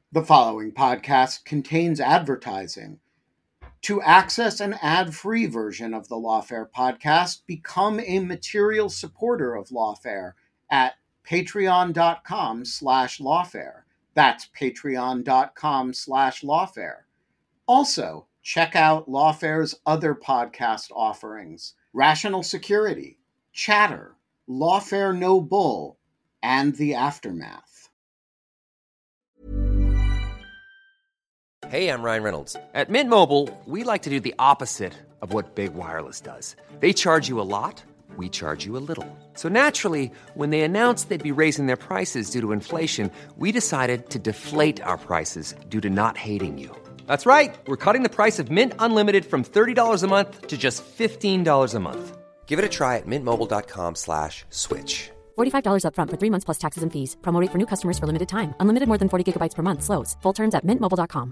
The following podcast contains advertising. To access an ad-free version of the Lawfare podcast, become a material supporter of Lawfare at patreon.com/lawfare. That's patreon.com/lawfare. Also, check out Lawfare's other podcast offerings: Rational Security, Chatter, Lawfare No Bull, and The Aftermath. Hey, I'm Ryan Reynolds. At Mint Mobile, we like to do the opposite of what Big Wireless does. They charge you a lot, we charge you a little. So naturally, when they announced they'd be raising their prices due to inflation, we decided to deflate our prices due to not hating you. That's right. We're cutting the price of Mint Unlimited from $30 a month to just $15 a month. Give it a try at mintmobile.com/switch. $45 up front for 3 months plus taxes and fees. Promo rate for new customers for limited time. Unlimited more than 40 gigabytes per month. Slows full terms at mintmobile.com.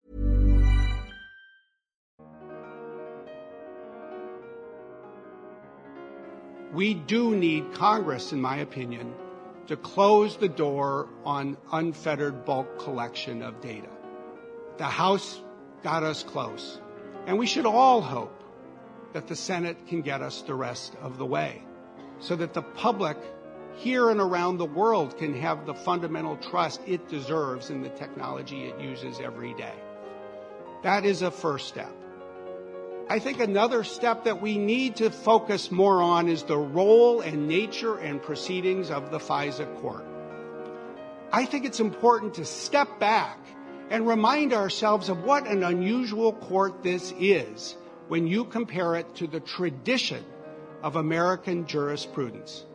We do need Congress, in my opinion, to close the door on unfettered bulk collection of data. The House got us close, and we should all hope that the Senate can get us the rest of the way, so that the public here and around the world can have the fundamental trust it deserves in the technology it uses every day. That is a first step. I think another step that we need to focus more on is the role and nature and proceedings of the FISA court. I think it's important to step back and remind ourselves of what an unusual court this is when you compare it to the tradition of American jurisprudence.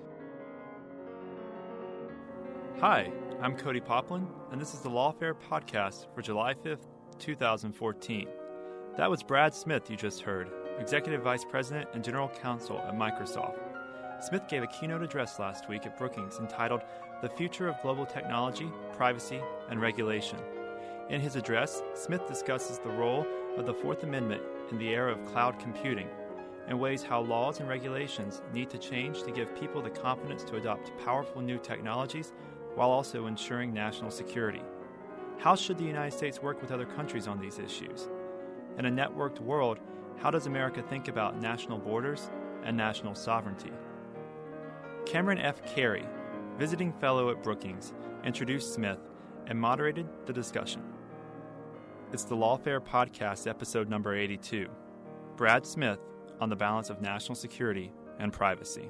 Hi, I'm Cody Poplin, and this is the Lawfare podcast for July 5th, 2014. That was Brad Smith you just heard, Executive Vice President and General Counsel at Microsoft. Smith gave a keynote address last week at Brookings entitled The Future of Global Technology, Privacy, and Regulation. In his address, Smith discusses the role of the Fourth Amendment in the era of cloud computing and weighs how laws and regulations need to change to give people the confidence to adopt powerful new technologies while also ensuring national security. How should the United States work with other countries on these issues? In a networked world, how does America think about national borders and national sovereignty? Cameron F. Carey, visiting fellow at Brookings, introduced Smith and moderated the discussion. It's the Lawfare Podcast, episode number 82. Brad Smith on the balance of national security and privacy.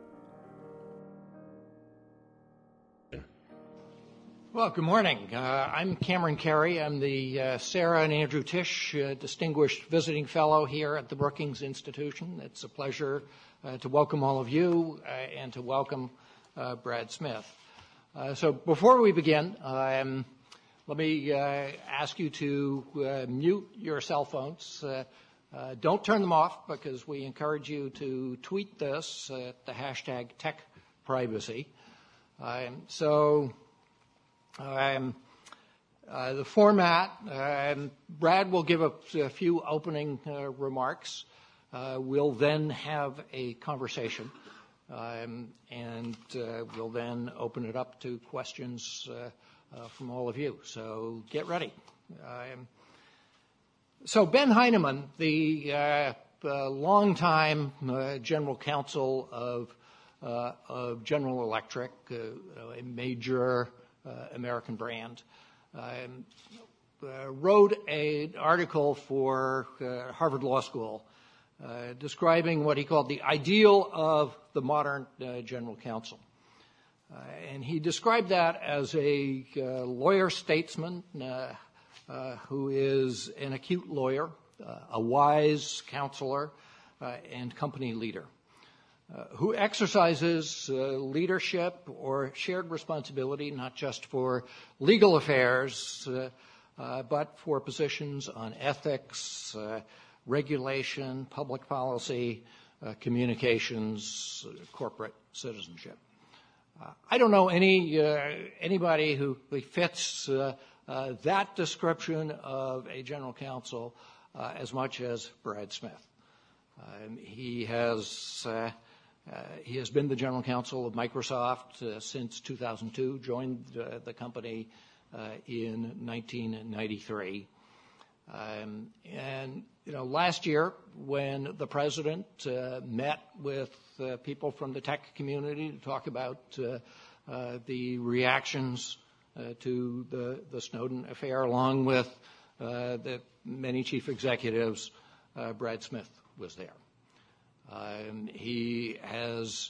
Well, good morning. I'm Cameron Carey. I'm the Sarah and Andrew Tisch Distinguished Visiting Fellow here at the Brookings Institution. It's a pleasure to welcome all of you and to welcome Brad Smith. So before we begin, let me ask you to mute your cell phones. Don't turn them off because we encourage you to tweet this at the hashtag #TechPrivacy. The format, Brad will give a few opening remarks. We'll then have a conversation, and we'll then open it up to questions from all of you. So get ready. So Ben Heinemann, the longtime general counsel of General Electric, a major American brand, wrote an article for Harvard Law School describing what he called the ideal of the modern general counsel. And he described that as a lawyer-statesman who is an acute lawyer, a wise counselor, and company leader, who exercises leadership or shared responsibility not just for legal affairs, but for positions on ethics, regulation, public policy, communications, corporate citizenship. I don't know anybody who fits that description of a general counsel as much as Brad Smith. He has been the general counsel of Microsoft since 2002, joined the company in 1993. Last year, when the president met with people from the tech community to talk about the reactions to the Snowden affair, along with the many chief executives, Brad Smith was there. He has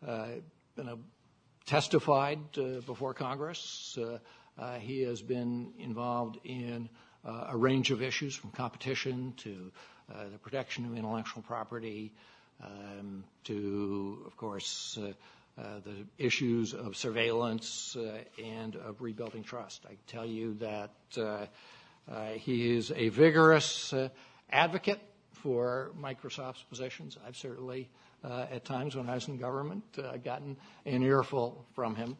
testified before Congress. He has been involved in a range of issues, from competition to the protection of intellectual property to, of course, the issues of surveillance and of rebuilding trust. I can tell you that he is a vigorous advocate for Microsoft's positions. I've certainly, at times when I was in government, gotten an earful from him.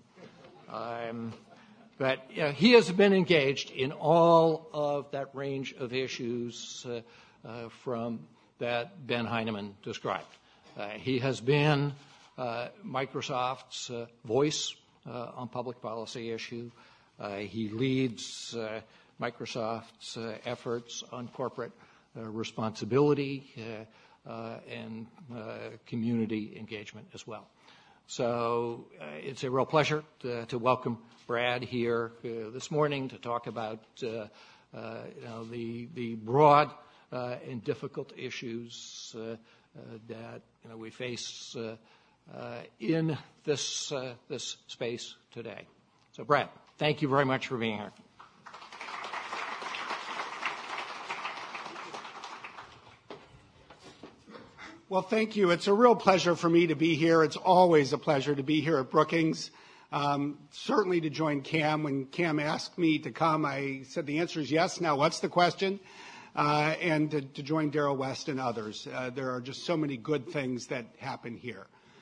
But he has been engaged in all of that range of issues from that Ben Heinemann described. He has been Microsoft's voice on public policy issue. He leads Microsoft's efforts on corporate responsibility and community engagement as well. So it's a real pleasure to welcome Brad here this morning to talk about the broad and difficult issues that we face in this space today. So, Brad, thank you very much for being here. Well, thank you. It's a real pleasure for me to be here. It's always a pleasure to be here at Brookings. Certainly to join Cam. When Cam asked me to come, I said the answer is yes. Now, what's the question? And to join Darrell West and others. There are just so many good things that happen here.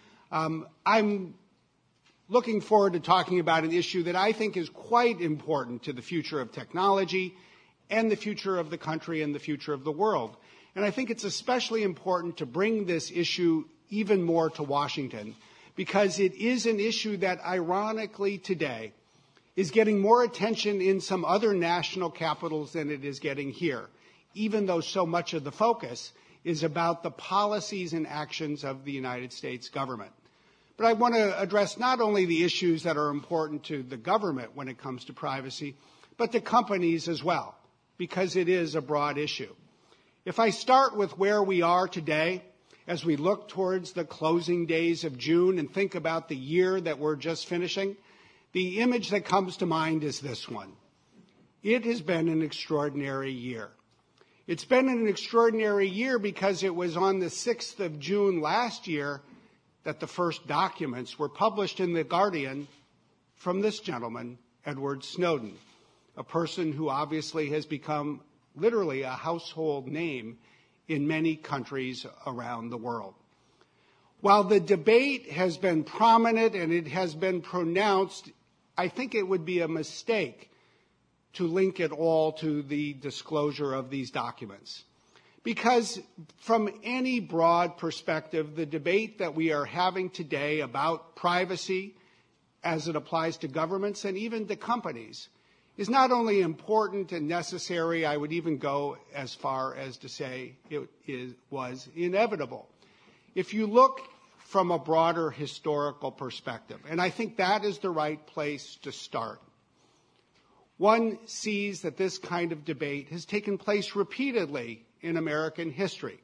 I'm looking forward to talking about an issue that I think is quite important to the future of technology and the future of the country and the future of the world. And I think it's especially important to bring this issue even more to Washington, because it is an issue that, ironically, today is getting more attention in some other national capitals than it is getting here, even though so much of the focus is about the policies and actions of the United States government. But I want to address not only the issues that are important to the government when it comes to privacy, but to companies as well, because it is a broad issue. If I start with where we are today, as we look towards the closing days of June and think about the year that we're just finishing, the image that comes to mind is this one. It has been an extraordinary year. It's been an extraordinary year because it was on the 6th of June last year that the first documents were published in The Guardian from this gentleman, Edward Snowden, a person who obviously has become literally a household name in many countries around the world. While the debate has been prominent and it has been pronounced, I think it would be a mistake to link it all to the disclosure of these documents. Because from any broad perspective, the debate that we are having today about privacy as it applies to governments and even to companies is not only important and necessary, I would even go as far as to say it was inevitable. If you look from a broader historical perspective, and I think that is the right place to start, one sees that this kind of debate has taken place repeatedly in American history.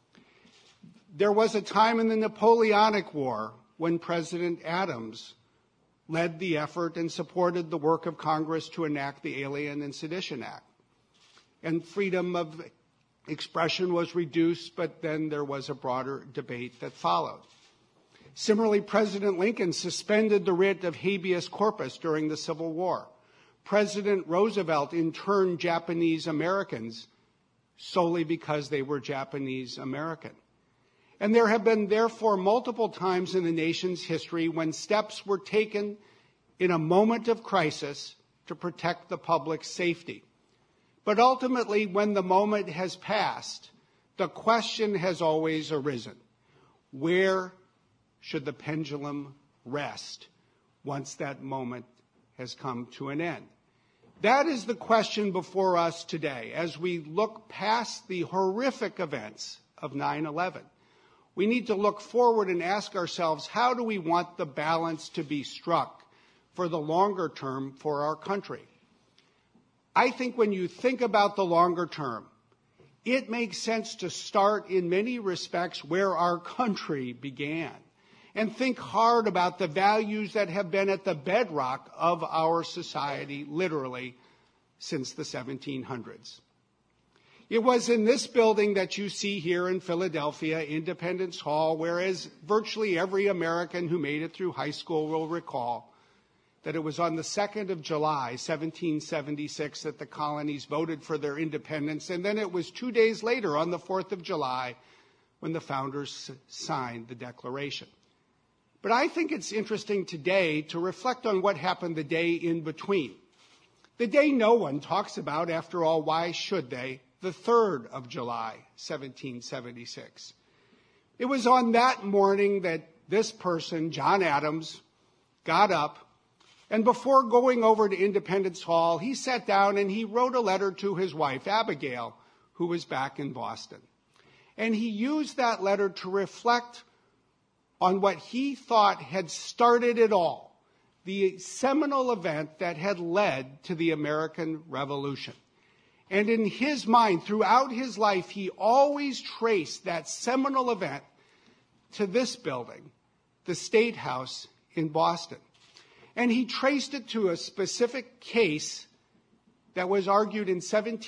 There was a time in the Napoleonic War when President Adams led the effort and supported the work of Congress to enact the Alien and Sedition Act. And freedom of expression was reduced, but then there was a broader debate that followed. Similarly, President Lincoln suspended the writ of habeas corpus during the Civil War. President Roosevelt interned Japanese Americans solely because they were Japanese American. And there have been, therefore, multiple times in the nation's history when steps were taken in a moment of crisis to protect the public's safety. But ultimately, when the moment has passed, the question has always arisen: where should the pendulum rest once that moment has come to an end? That is the question before us today as we look past the horrific events of 9/11. We need to look forward and ask ourselves, how do we want the balance to be struck for the longer term for our country? I think when you think about the longer term, it makes sense to start in many respects where our country began and think hard about the values that have been at the bedrock of our society, literally, since the 1700s. It was in this building that you see here in Philadelphia, Independence Hall, whereas virtually every American who made it through high school will recall that it was on the 2nd of July, 1776, that the colonies voted for their independence, and then it was 2 days later, on the 4th of July, when the founders signed the Declaration. But I think it's interesting today to reflect on what happened the day in between. The day no one talks about, after all, why should they? The 3rd of July, 1776. It was on that morning that this person, John Adams, got up, and before going over to Independence Hall, he sat down and he wrote a letter to his wife, Abigail, who was back in Boston. And he used that letter to reflect on what he thought had started it all, the seminal event that had led to the American Revolution. And in his mind, throughout his life, he always traced that seminal event to this building, the State House in Boston. And he traced it to a specific case that was argued in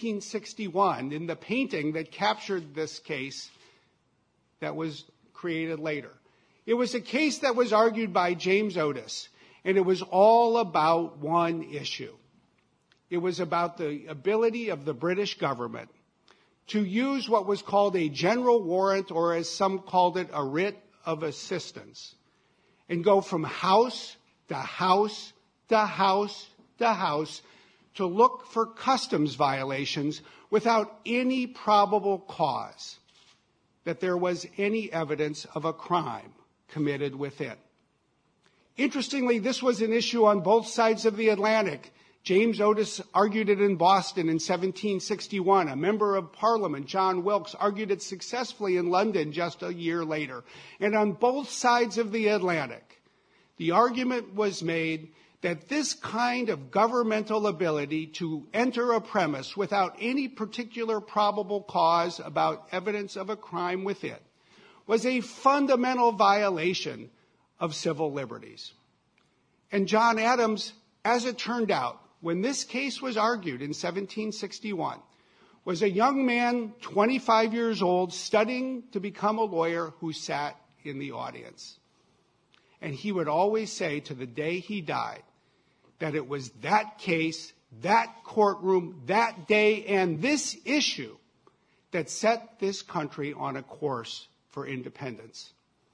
1761 in the painting that captured this case that was created later. It was a case that was argued by James Otis, and it was all about one issue. It was about the ability of the British government to use what was called a general warrant, or as some called it, a writ of assistance, and go from house to house to house to house to look for customs violations without any probable cause that there was any evidence of a crime committed within. Interestingly, this was an issue on both sides of the Atlantic. James Otis argued it in Boston in 1761. A member of Parliament, John Wilkes, argued it successfully in London just a year later. And on both sides of the Atlantic, the argument was made that this kind of governmental ability to enter a premise without any particular probable cause about evidence of a crime within was a fundamental violation of civil liberties. And John Adams, as it turned out, when this case was argued in 1761, was a young man, 25 years old, studying to become a lawyer, who sat in the audience. And he would always say, to the day he died, that it was that case, that courtroom, that day, and this issue that set this country on a course for independence.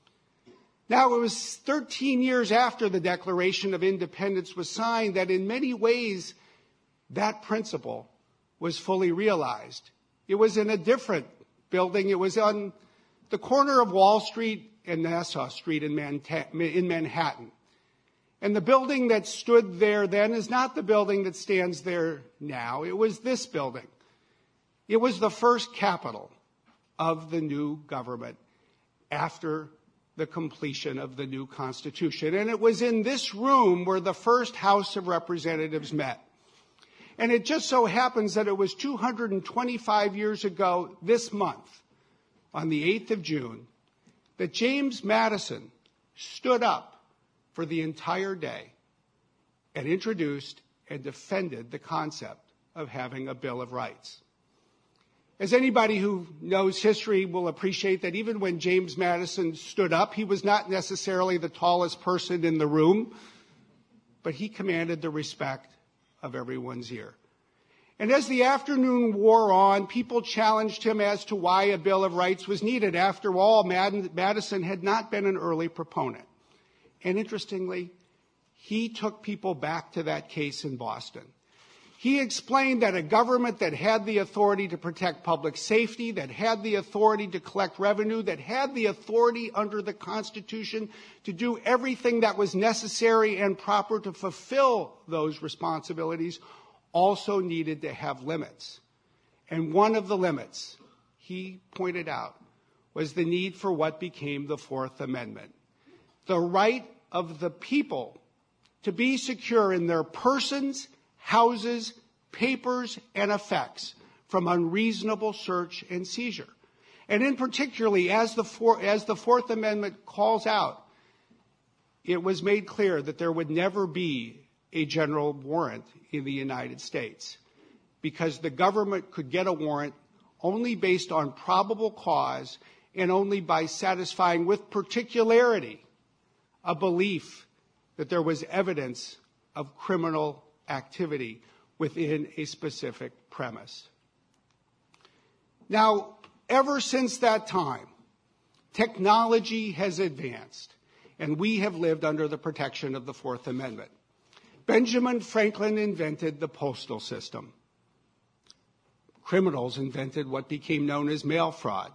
Now, it was 13 years after the Declaration of Independence was signed that in many ways that principle was fully realized. It was in a different building. It was on the corner of Wall Street and Nassau Street in Manhattan. And the building that stood there then is not the building that stands there now. It was this building. It was the first Capitol of the new government after the completion of the new Constitution. And it was in this room where the first House of Representatives met. And it just so happens that it was 225 years ago this month, on the 8th of June, that James Madison stood up for the entire day and introduced and defended the concept of having a Bill of Rights. As anybody who knows history will appreciate, that even when James Madison stood up, he was not necessarily the tallest person in the room, but he commanded the respect of everyone's ear. And as the afternoon wore on, people challenged him as to why a Bill of Rights was needed. After all, Madison had not been an early proponent. And interestingly, he took people back to that case in Boston. He explained that a government that had the authority to protect public safety, that had the authority to collect revenue, that had the authority under the Constitution to do everything that was necessary and proper to fulfill those responsibilities, also needed to have limits. And one of the limits, he pointed out, was the need for what became the Fourth Amendment. The right of the people to be secure in their persons, houses, papers, and effects from unreasonable search and seizure. And in particularly, as the Fourth Amendment calls out, it was made clear that there would never be a general warrant in the United States because the government could get a warrant only based on probable cause and only by satisfying with particularity a belief that there was evidence of criminal activity within a specific premise. Now, ever since that time, technology has advanced, and we have lived under the protection of the Fourth Amendment. Benjamin Franklin invented the postal system. Criminals invented what became known as mail fraud.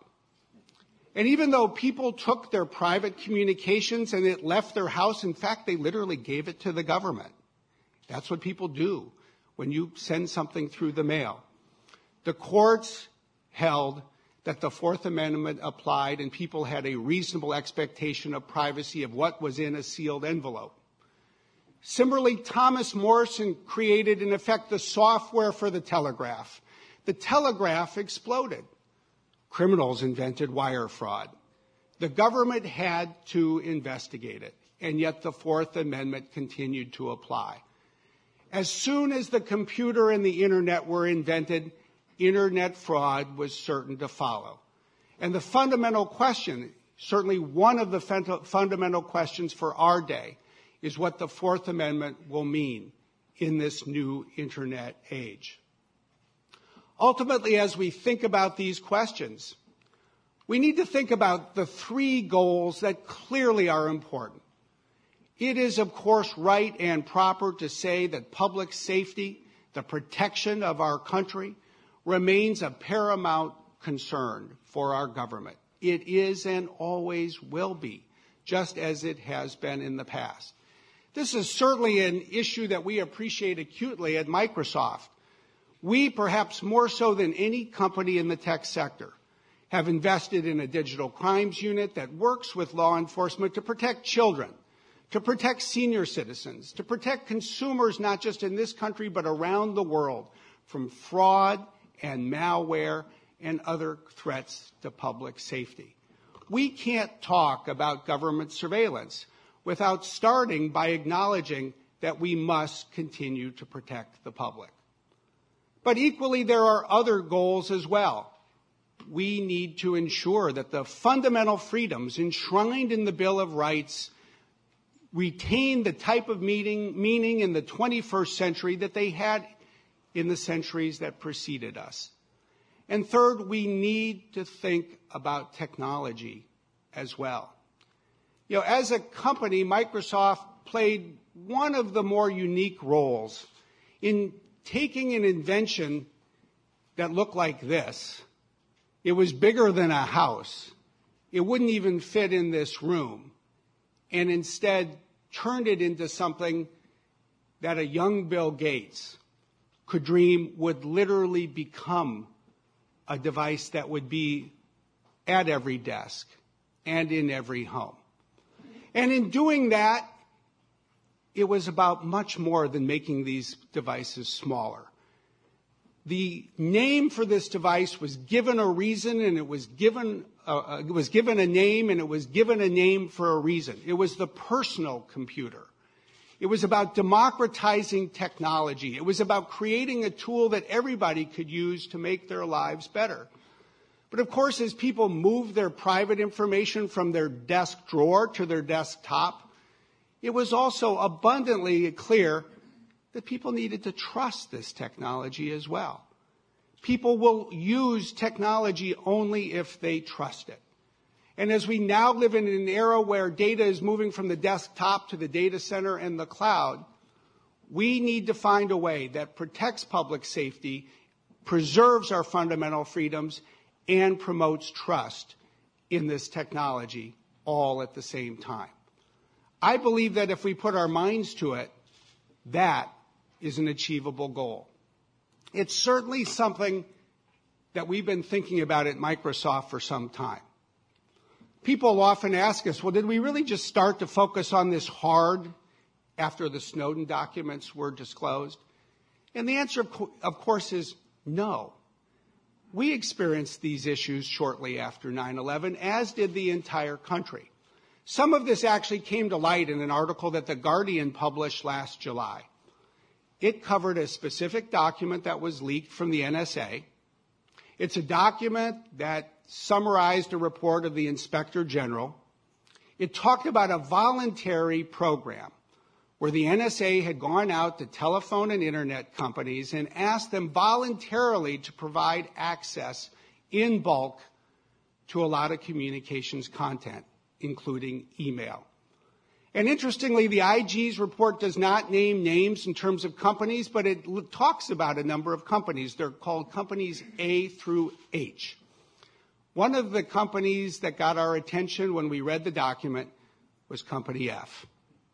And even though people took their private communications and it left their house, in fact, they literally gave it to the government. That's what people do when you send something through the mail. The courts held that the Fourth Amendment applied and people had a reasonable expectation of privacy of what was in a sealed envelope. Similarly, Thomas Morrison created, in effect, the software for the telegraph. The telegraph exploded. Criminals invented wire fraud. The government had to investigate it, and yet the Fourth Amendment continued to apply. As soon as the computer and the Internet were invented, Internet fraud was certain to follow. And the fundamental question, certainly one of the fundamental questions for our day, is what the Fourth Amendment will mean in this new Internet age. Ultimately, as we think about these questions, we need to think about the three goals that clearly are important. It is, of course, right and proper to say that public safety, the protection of our country, remains a paramount concern for our government. It is and always will be, just as it has been in the past. This is certainly an issue that we appreciate acutely at Microsoft. We, perhaps more so than any company in the tech sector, have invested in a digital crimes unit that works with law enforcement to protect children, to protect senior citizens, to protect consumers not just in this country but around the world from fraud and malware and other threats to public safety. We can't talk about government surveillance without starting by acknowledging that we must continue to protect the public. But equally, there are other goals as well. We need to ensure that the fundamental freedoms enshrined in the Bill of Rights retain the type of meaning in the 21st century that they had in the centuries that preceded us. And third, we need to think about technology as well. You know, as a company, Microsoft played one of the more unique roles in taking an invention that looked like this. It was bigger than a house. It wouldn't even fit in this room. And instead turned it into something that a young Bill Gates could dream would literally become a device that would be at every desk and in every home. And in doing that, it was about much more than making these devices smaller. The name for this device was given a reason, and it was given a name, and it was given a name for a reason. It was the personal computer. It was about democratizing technology. It was about creating a tool that everybody could use to make their lives better. But of course, as people moved their private information from their desk drawer to their desktop, it was also abundantly clear that people needed to trust this technology as well. People will use technology only if they trust it. And as we now live in an era where data is moving from the desktop to the data center and the cloud, we need to find a way that protects public safety, preserves our fundamental freedoms, and promotes trust in this technology all at the same time. I believe that if we put our minds to it, that is an achievable goal. It's certainly something that we've been thinking about at Microsoft for some time. People often ask us, well, did we really just start to focus on this hard after the Snowden documents were disclosed? And the answer, of course, is no. We experienced these issues shortly after 9/11, as did the entire country. Some of this actually came to light in an article that The Guardian published last July. It covered a specific document that was leaked from the NSA. It's a document that summarized a report of the Inspector General. It talked about a voluntary program where the NSA had gone out to telephone and internet companies and asked them voluntarily to provide access in bulk to a lot of communications content, including email. And interestingly, the IG's report does not name names in terms of companies, but it talks about a number of companies. They're called companies A through H. One of the companies that got our attention when we read the document was Company F.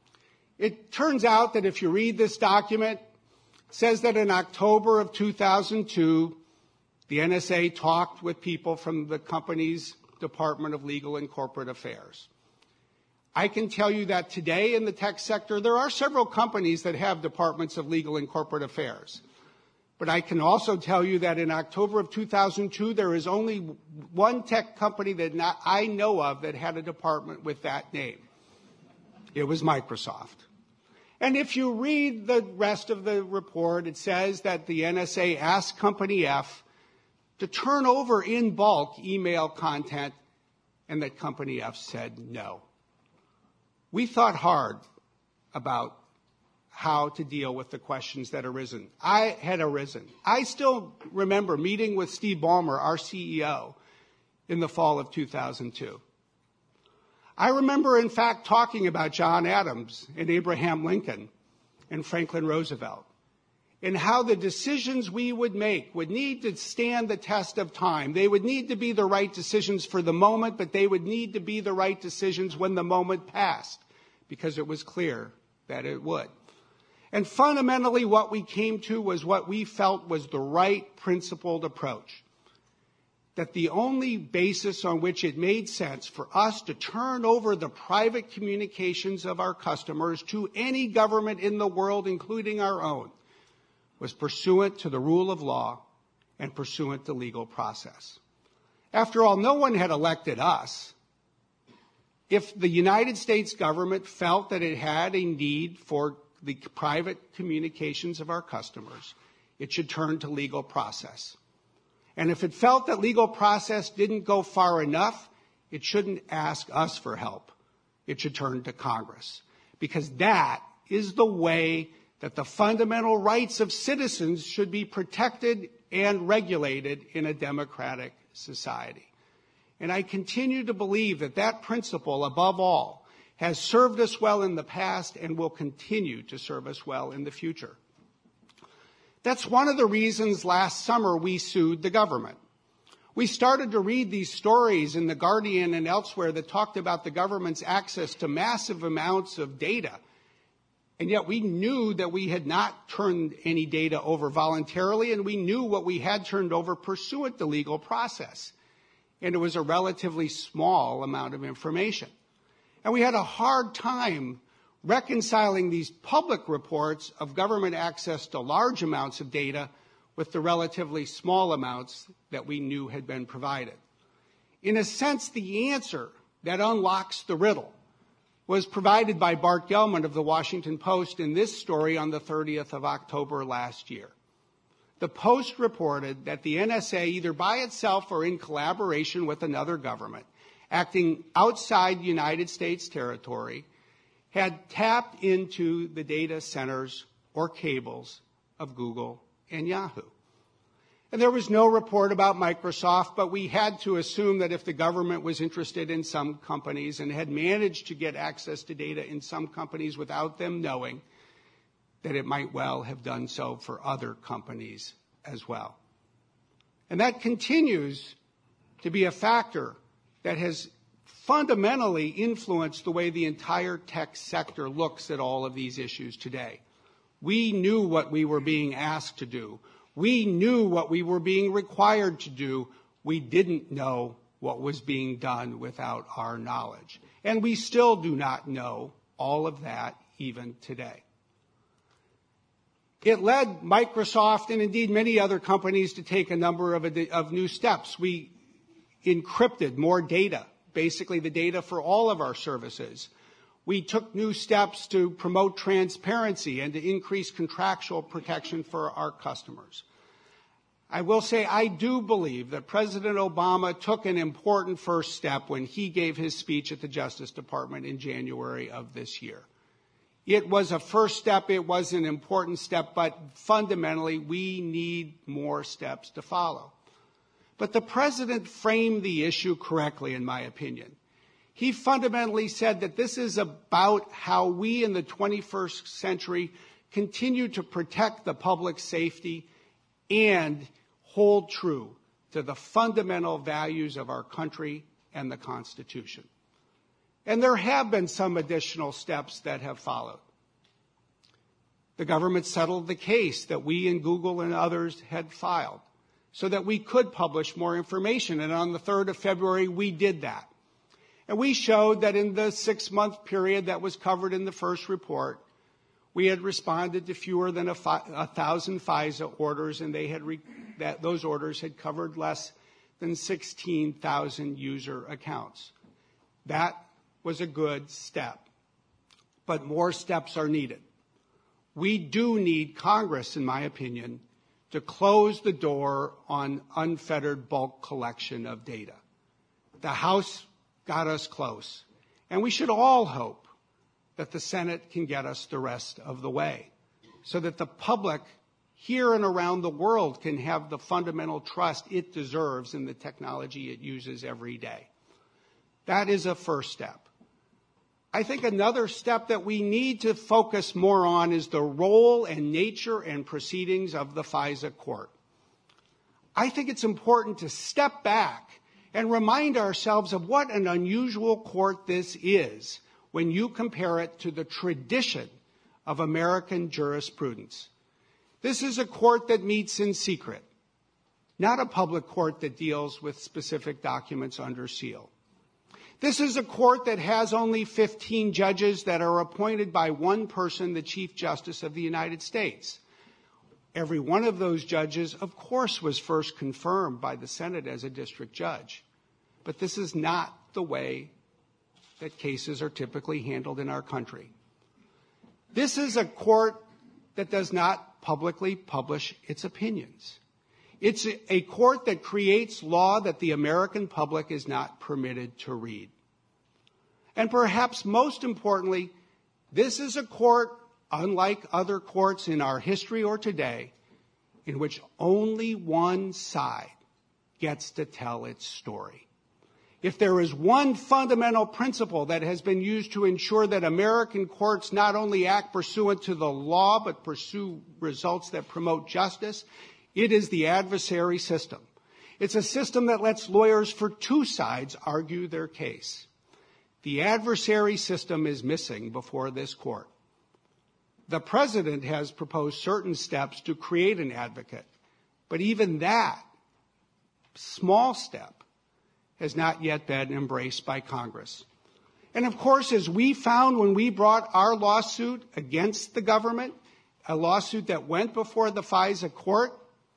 It turns out that if you read this document, it says that in October of 2002, the NSA talked with people from the company's Department of Legal and Corporate Affairs. I can tell you that today in the tech sector, there are several companies that have departments of legal and corporate affairs. But I can also tell you that in October of 2002, there is only one tech company that I know of that had a department with that name. It was Microsoft. And if you read the rest of the report, it says that the NSA asked Company F to turn over in bulk email content, and that Company F said no. We thought hard about how to deal with the questions that had arisen. I still remember meeting with Steve Ballmer, our CEO, in the fall of 2002. I remember, in fact, talking about John Adams and Abraham Lincoln and Franklin Roosevelt and how the decisions we would make would need to stand the test of time. They would need to be the right decisions for the moment, but they would need to be the right decisions when the moment passed, because it was clear that it would. And fundamentally, what we came to was what we felt was the right principled approach, that the only basis on which it made sense for us to turn over the private communications of our customers to any government in the world, including our own, was pursuant to the rule of law and pursuant to legal process. After all, no one had elected us. If the United States government felt that it had a need for the private communications of our customers, it should turn to legal process. And if it felt that legal process didn't go far enough, it shouldn't ask us for help. It should turn to Congress, because that is the way that the fundamental rights of citizens should be protected and regulated in a democratic society. And I continue to believe that that principle, above all, has served us well in the past and will continue to serve us well in the future. That's one of the reasons last summer we sued the government. We started to read these stories in The Guardian and elsewhere that talked about the government's access to massive amounts of data. And yet we knew that we had not turned any data over voluntarily, and we knew what we had turned over pursuant to legal process. And it was a relatively small amount of information. And we had a hard time reconciling these public reports of government access to large amounts of data with the relatively small amounts that we knew had been provided. In a sense, the answer that unlocks the riddle was provided by Bart Gellman of the Washington Post in this story on the 30th of October last year. The Post reported that the NSA, either by itself or in collaboration with another government, acting outside United States territory, had tapped into the data centers or cables of Google and Yahoo. And there was no report about Microsoft, but we had to assume that if the government was interested in some companies and had managed to get access to data in some companies without them knowing, that it might well have done so for other companies as well. And that continues to be a factor that has fundamentally influenced the way the entire tech sector looks at all of these issues today. We knew what we were being asked to do. We knew what we were being required to do. We didn't know what was being done without our knowledge. And we still do not know all of that even today. It led Microsoft and indeed many other companies to take a number of new steps. We encrypted more data, basically the data for all of our services. We took new steps to promote transparency and to increase contractual protection for our customers. I will say I do believe that President Obama took an important first step when he gave his speech at the Justice Department in January of this year. It was a first step, it was an important step, but fundamentally we need more steps to follow. But the president framed the issue correctly, in my opinion. He fundamentally said that this is about how we in the 21st century continue to protect the public safety and hold true to the fundamental values of our country and the Constitution. And there have been some additional steps that have followed. The government settled the case that we and Google and others had filed so that we could publish more information. And on the 3rd of February, we did that. And we showed that in the 6-month period that was covered in the first report, we had responded to fewer than 1,000 FISA orders, and those orders had covered less than 16,000 user accounts. That was a good step, but more steps are needed. We do need Congress, in my opinion, to close the door on unfettered bulk collection of data. The House got us close, and we should all hope that the Senate can get us the rest of the way so that the public here and around the world can have the fundamental trust it deserves in the technology it uses every day. That is a first step. I think another step that we need to focus more on is the role and nature and proceedings of the FISA court. I think it's important to step back and remind ourselves of what an unusual court this is when you compare it to the tradition of American jurisprudence. This is a court that meets in secret, not a public court that deals with specific documents under seal. This is a court that has only 15 judges that are appointed by one person, the Chief Justice of the United States. Every one of those judges, of course, was first confirmed by the Senate as a district judge. But this is not the way that cases are typically handled in our country. This is a court that does not publicly publish its opinions. It's a court that creates law that the American public is not permitted to read. And perhaps most importantly, this is a court, unlike other courts in our history or today, in which only one side gets to tell its story. If there is one fundamental principle that has been used to ensure that American courts not only act pursuant to the law, but pursue results that promote justice, it is the adversary system. It's a system that lets lawyers for two sides argue their case. The adversary system is missing before this court. The president has proposed certain steps to create an advocate, but even that small step has not yet been embraced by Congress. And of course, as we found when we brought our lawsuit against the government, a lawsuit that went before the FISA court,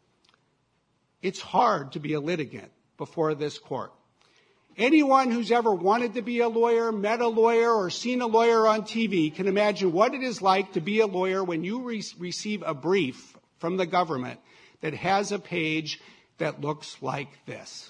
it's hard to be a litigant before this court. Anyone who's ever wanted to be a lawyer, met a lawyer, or seen a lawyer on TV can imagine what it is like to be a lawyer when you receive a brief from the government that has a page that looks like this.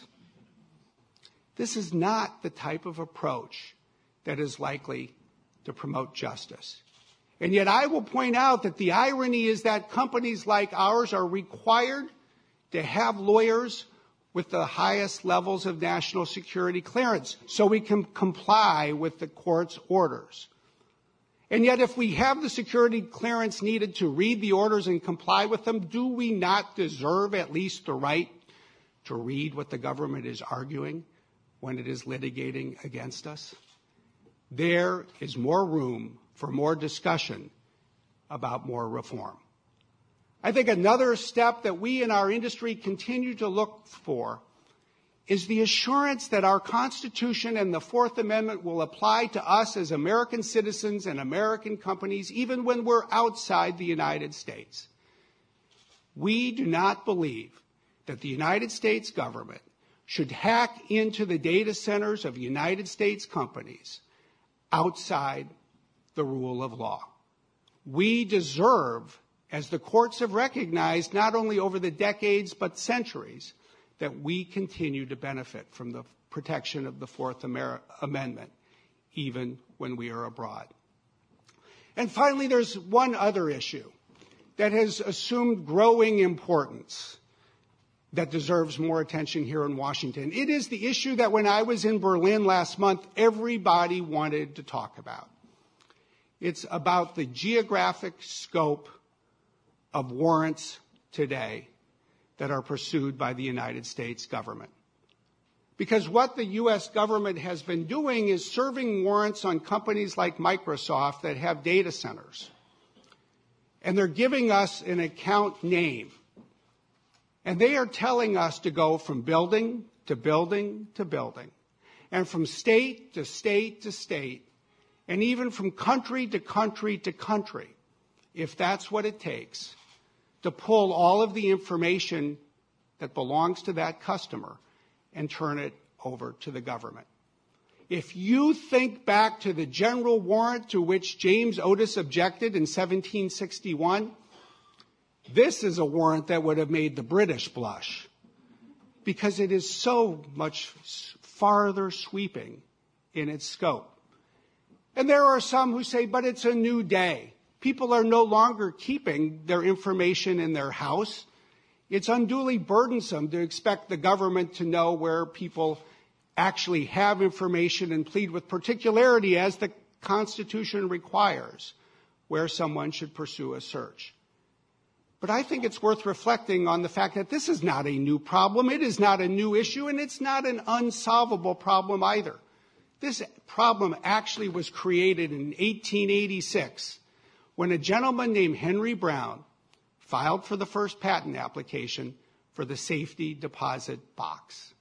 This is not the type of approach that is likely to promote justice. And yet I will point out that the irony is that companies like ours are required to have lawyers with the highest levels of national security clearance so we can comply with the court's orders. And yet if we have the security clearance needed to read the orders and comply with them, do we not deserve at least the right to read what the government is arguing when it is litigating against us? There is more room for more discussion about more reform. I think another step that we in our industry continue to look for is the assurance that our Constitution and the Fourth Amendment will apply to us as American citizens and American companies, even when we're outside the United States. We do not believe that the United States government should hack into the data centers of United States companies outside the rule of law. We deserve, as the courts have recognized not only over the decades but centuries, that we continue to benefit from the protection of the Fourth Amendment, even when we are abroad. And finally, there's one other issue that has assumed growing importance that deserves more attention here in Washington. It is the issue that when I was in Berlin last month, everybody wanted to talk about. It's about the geographic scope of warrants today that are pursued by the United States government. Because what the U.S. government has been doing is serving warrants on companies like Microsoft that have data centers. And they're giving us an account name. And they are telling us to go from building to building to building, and from state to state to state, and even from country to country to country, if that's what it takes, to pull all of the information that belongs to that customer and turn it over to the government. If you think back to the general warrant to which James Otis objected in 1761, this is a warrant that would have made the British blush, because it is so much farther sweeping in its scope. And there are some who say, but it's a new day. People are no longer keeping their information in their house. It's unduly burdensome to expect the government to know where people actually have information and plead with particularity, as the Constitution requires, where someone should pursue a search. But I think it's worth reflecting on the fact that this is not a new problem. It is not a new issue, and it's not an unsolvable problem either. This problem actually was created in 1886 when a gentleman named Henry Brown filed for the first patent application for the safety deposit box.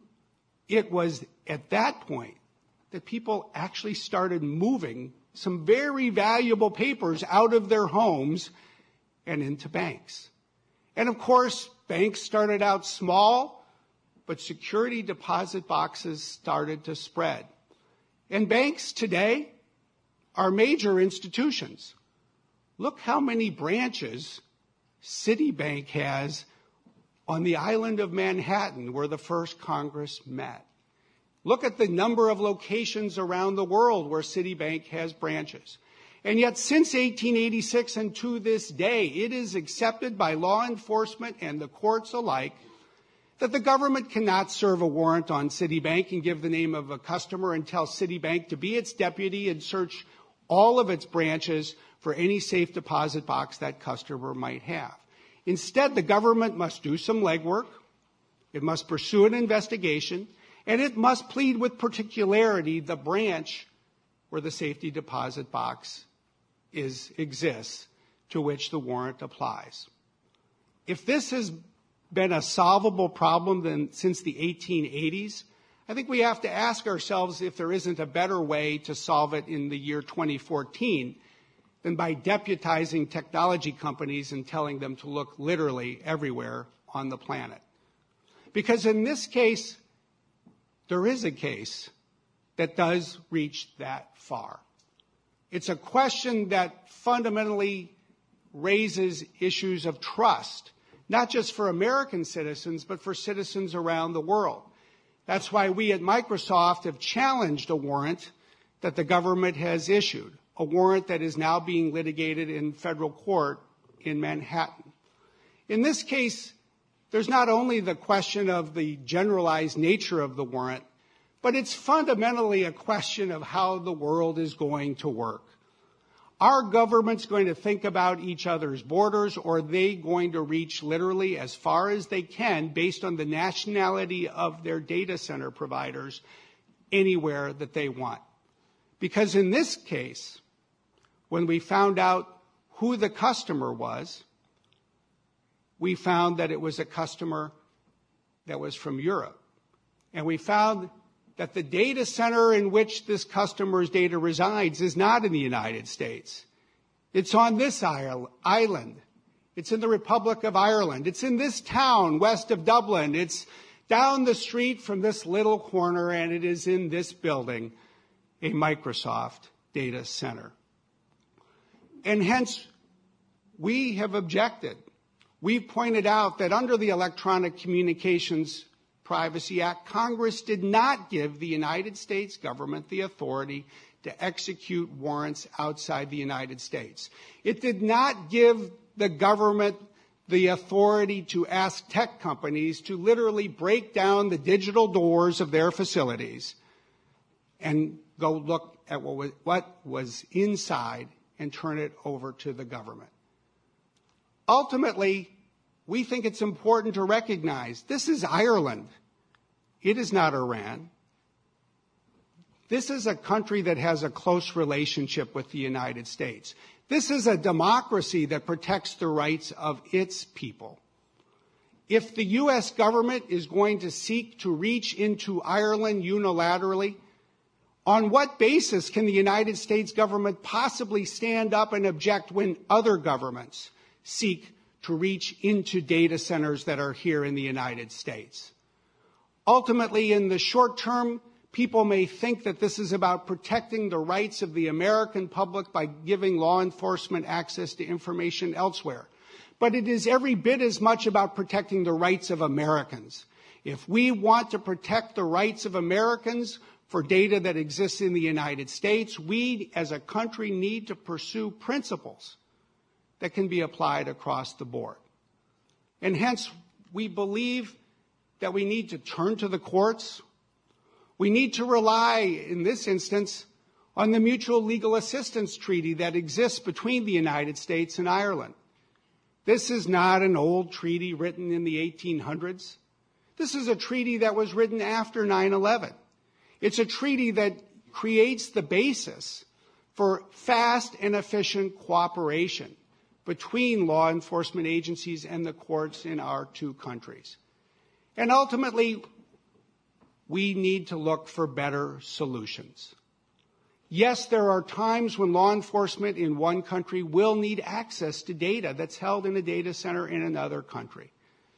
It was at that point that people actually started moving some very valuable papers out of their homes and into banks. And of course, banks started out small, but security deposit boxes started to spread. And banks today are major institutions. Look how many branches Citibank has on the island of Manhattan, where the first Congress met. Look at the number of locations around the world where Citibank has branches. And yet, since 1886 and to this day, it is accepted by law enforcement and the courts alike that the government cannot serve a warrant on Citibank and give the name of a customer and tell Citibank to be its deputy and search all of its branches for any safe deposit box that customer might have. Instead, the government must do some legwork, it must pursue an investigation, and it must plead with particularity the branch where the safety deposit box exists, to which the warrant applies. If this has been a solvable problem since the 1880s, I think we have to ask ourselves if there isn't a better way to solve it in the year 2014 than by deputizing technology companies and telling them to look literally everywhere on the planet. Because in this case, there is a case that does reach that far. It's a question that fundamentally raises issues of trust, not just for American citizens, but for citizens around the world. That's why we at Microsoft have challenged a warrant that the government has issued, a warrant that is now being litigated in federal court in Manhattan. In this case, there's not only the question of the generalized nature of the warrant, but it's fundamentally a question of how the world is going to work. Are governments going to think about each other's borders, or are they going to reach literally as far as they can based on the nationality of their data center providers anywhere that they want? Because in this case, when we found out who the customer was, we found that it was a customer that was from Europe. And we found that the data center in which this customer's data resides is not in the United States. It's on this island. It's in the Republic of Ireland. It's in this town west of Dublin. It's down the street from this little corner, and it is in this building, a Microsoft data center. And hence, we have objected. We've pointed out that under the Electronic Communications Privacy Act, Congress did not give the United States government the authority to execute warrants outside the United States. It did not give the government the authority to ask tech companies to literally break down the digital doors of their facilities and go look at what was inside and turn it over to the government. Ultimately, we think it's important to recognize this is Ireland. It is not Iran. This is a country that has a close relationship with the United States. This is a democracy that protects the rights of its people. If the U.S. government is going to seek to reach into Ireland unilaterally, on what basis can the United States government possibly stand up and object when other governments seek to reach into data centers that are here in the United States? Ultimately, in the short term, people may think that this is about protecting the rights of the American public by giving law enforcement access to information elsewhere. But it is every bit as much about protecting the rights of Americans. If we want to protect the rights of Americans for data that exists in the United States, we as a country need to pursue principles that can be applied across the board. And hence, we believe that we need to turn to the courts. We need to rely, in this instance, on the mutual legal assistance treaty that exists between the United States and Ireland. This is not an old treaty written in the 1800s. This is a treaty that was written after 9/11. It's a treaty that creates the basis for fast and efficient cooperation between law enforcement agencies and the courts in our two countries. And ultimately, we need to look for better solutions. Yes, there are times when law enforcement in one country will need access to data that's held in a data center in another country.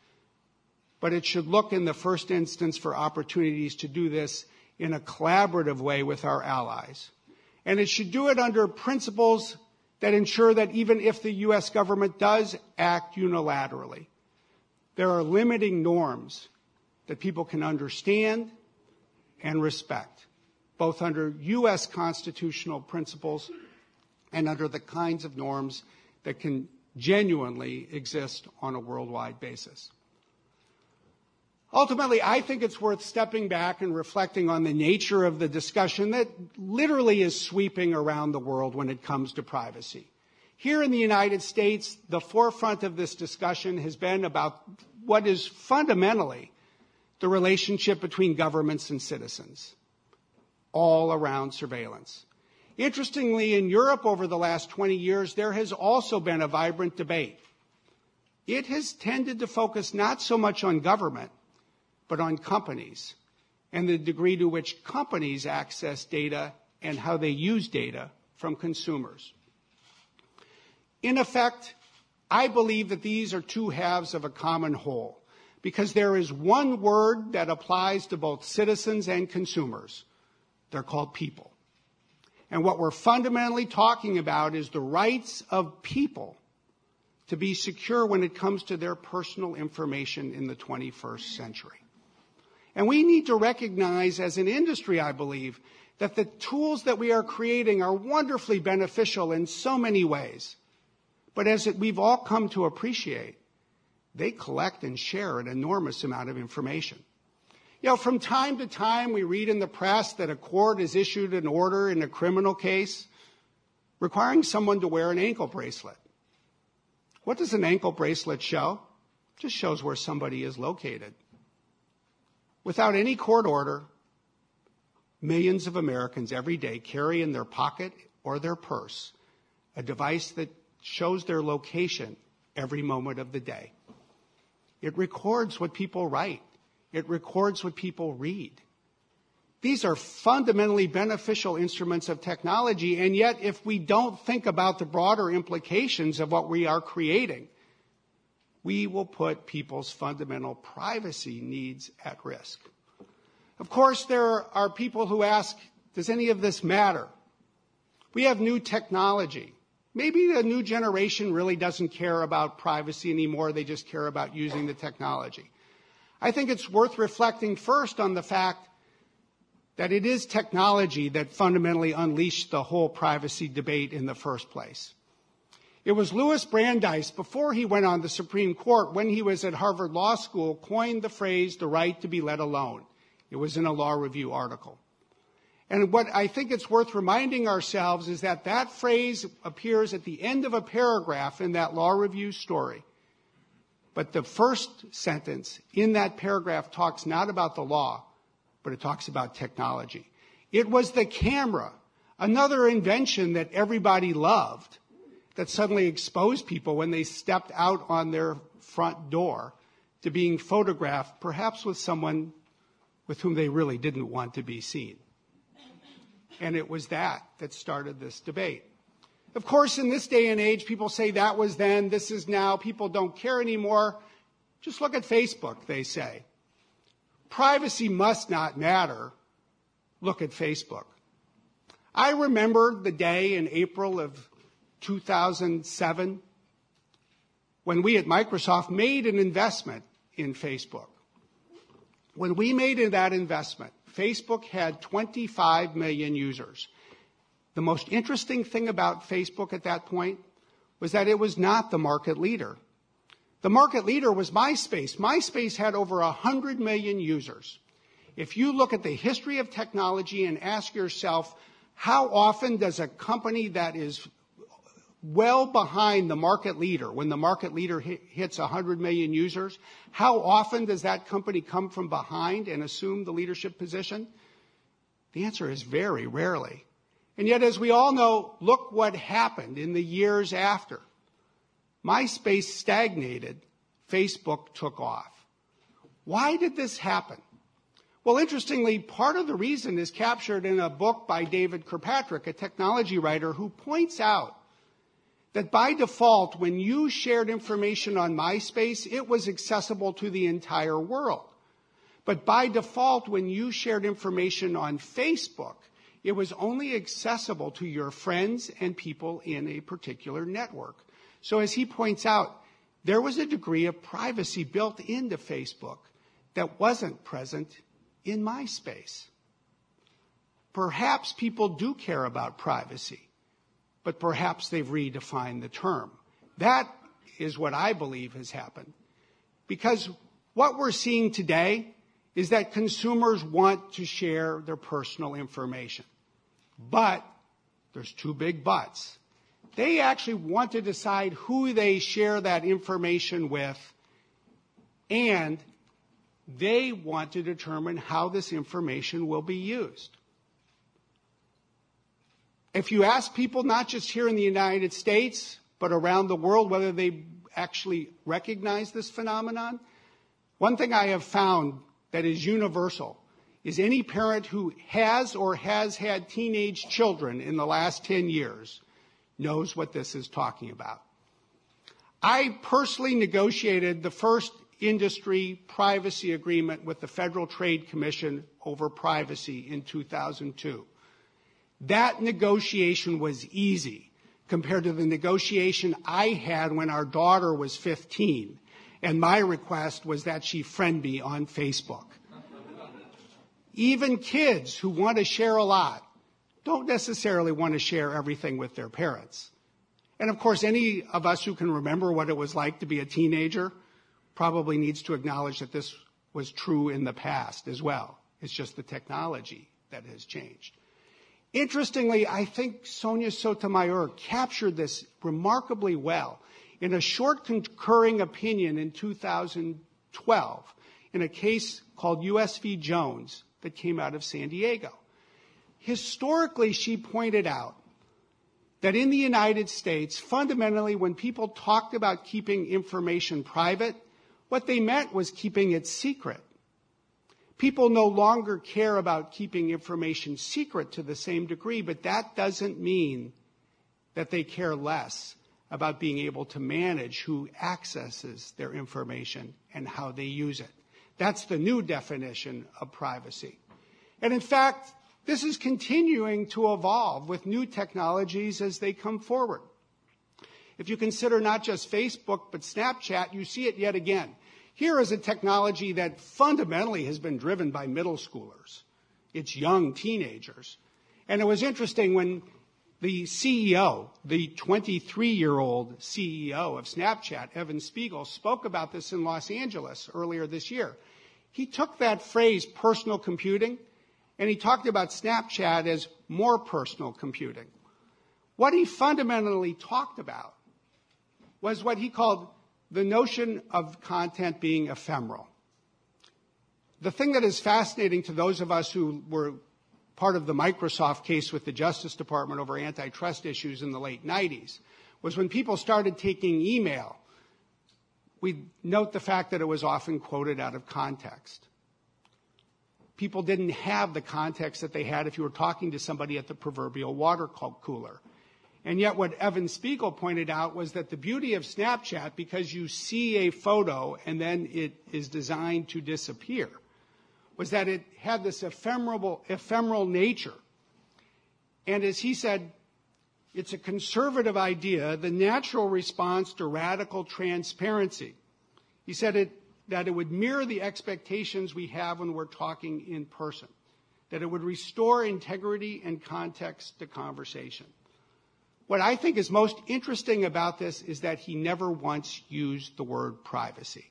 But it should look in the first instance for opportunities to do this in a collaborative way with our allies. And it should do it under principles that ensure that even if the U.S. government does act unilaterally, there are limiting norms that people can understand and respect, both under U.S. constitutional principles and under the kinds of norms that can genuinely exist on a worldwide basis. Ultimately, I think it's worth stepping back and reflecting on the nature of the discussion that literally is sweeping around the world when it comes to privacy. Here in the United States, the forefront of this discussion has been about what is fundamentally the relationship between governments and citizens, all around surveillance. Interestingly, in Europe over the last 20 years, there has also been a vibrant debate. It has tended to focus not so much on government, but on companies and the degree to which companies access data and how they use data from consumers. In effect, I believe that these are two halves of a common whole, because there is one word that applies to both citizens and consumers. They're called people. And what we're fundamentally talking about is the rights of people to be secure when it comes to their personal information in the 21st century. And we need to recognize as an industry, I believe, that the tools that we are creating are wonderfully beneficial in so many ways. But as we've all come to appreciate, they collect and share an enormous amount of information. You know, from time to time, we read in the press that a court has issued an order in a criminal case requiring someone to wear an ankle bracelet. What does an ankle bracelet show? It just shows where somebody is located. Without any court order, millions of Americans every day carry in their pocket or their purse a device that shows their location every moment of the day. It records what people write. It records what people read. These are fundamentally beneficial instruments of technology, and yet if we don't think about the broader implications of what we are creating, we will put people's fundamental privacy needs at risk. Of course, there are people who ask, does any of this matter? We have new technology. Maybe the new generation really doesn't care about privacy anymore. They just care about using the technology. I think it's worth reflecting first on the fact that it is technology that fundamentally unleashed the whole privacy debate in the first place. It was Louis Brandeis, before he went on the Supreme Court, when he was at Harvard Law School, coined the phrase, the right to be let alone. It was in a Law Review article. And what I think it's worth reminding ourselves is that that phrase appears at the end of a paragraph in that Law Review story. But the first sentence in that paragraph talks not about the law, but it talks about technology. It was the camera, another invention that everybody loved, that suddenly exposed people when they stepped out on their front door to being photographed, perhaps with someone with whom they really didn't want to be seen. And it was that started this debate. Of course, in this day and age, people say that was then, this is now, people don't care anymore. Just look at Facebook, they say. Privacy must not matter. Look at Facebook. I remember the day in April of 2007 when we at Microsoft made an investment in Facebook. When we made that investment, Facebook had 25 million users. The most interesting thing about Facebook at that point was that it was not the market leader. The market leader was MySpace. MySpace had over 100 million users. If you look at the history of technology and ask yourself, how often does a company that is well behind the market leader, when the market leader hits 100 million users, how often does that company come from behind and assume the leadership position? The answer is very rarely. And yet, as we all know, look what happened in the years after. MySpace stagnated, Facebook took off. Why did this happen? Well, interestingly, part of the reason is captured in a book by David Kirkpatrick, a technology writer, who points out that by default, when you shared information on MySpace, it was accessible to the entire world. But by default, when you shared information on Facebook, it was only accessible to your friends and people in a particular network. So as he points out, there was a degree of privacy built into Facebook that wasn't present in MySpace. Perhaps people do care about privacy, but perhaps they've redefined the term. That is what I believe has happened. Because what we're seeing today is that consumers want to share their personal information. But there's two big buts. They actually want to decide who they share that information with, and they want to determine how this information will be used. If you ask people, not just here in the United States, but around the world, whether they actually recognize this phenomenon, one thing I have found that is universal is any parent who has or has had teenage children in the last 10 years knows what this is talking about. I personally negotiated the first industry privacy agreement with the Federal Trade Commission over privacy in 2002. That negotiation was easy compared to the negotiation I had when our daughter was 15, and my request was that she friend me on Facebook. Even kids who want to share a lot don't necessarily want to share everything with their parents. And of course, any of us who can remember what it was like to be a teenager probably needs to acknowledge that this was true in the past as well. It's just the technology that has changed. Interestingly, I think Sonia Sotomayor captured this remarkably well in a short concurring opinion in 2012 in a case called U.S. v. Jones that came out of San Diego. Historically, she pointed out that in the United States, fundamentally, when people talked about keeping information private, What they meant was keeping it secret. People no longer care about keeping information secret to the same degree, but that doesn't mean that they care less about being able to manage who accesses their information and how they use it. That's the new definition of privacy. And in fact, this is continuing to evolve with new technologies as they come forward. If you consider not just Facebook, but Snapchat, you see it yet again. Here is a technology that fundamentally has been driven by middle schoolers. It's young teenagers. And it was interesting when the CEO, the 23-year-old CEO of Snapchat, Evan Spiegel, spoke about this in Los Angeles earlier this year. He took that phrase, personal computing, and he talked about Snapchat as more personal computing. What he fundamentally talked about was what he called the notion of content being ephemeral. The thing that is fascinating to those of us who were part of the Microsoft case with the Justice Department over antitrust issues in the late 90s was when people started taking email, we note the fact that it was often quoted out of context. People didn't have the context that they had if you were talking to somebody at the proverbial water cooler. And yet what Evan Spiegel pointed out was that the beauty of Snapchat, because you see a photo and then it is designed to disappear, was that it had this ephemeral nature. And as he said, it's a conservative idea, the natural response to radical transparency. He said that it would mirror the expectations we have when we're talking in person, that it would restore integrity and context to conversation. What I think is most interesting about this is that he never once used the word privacy.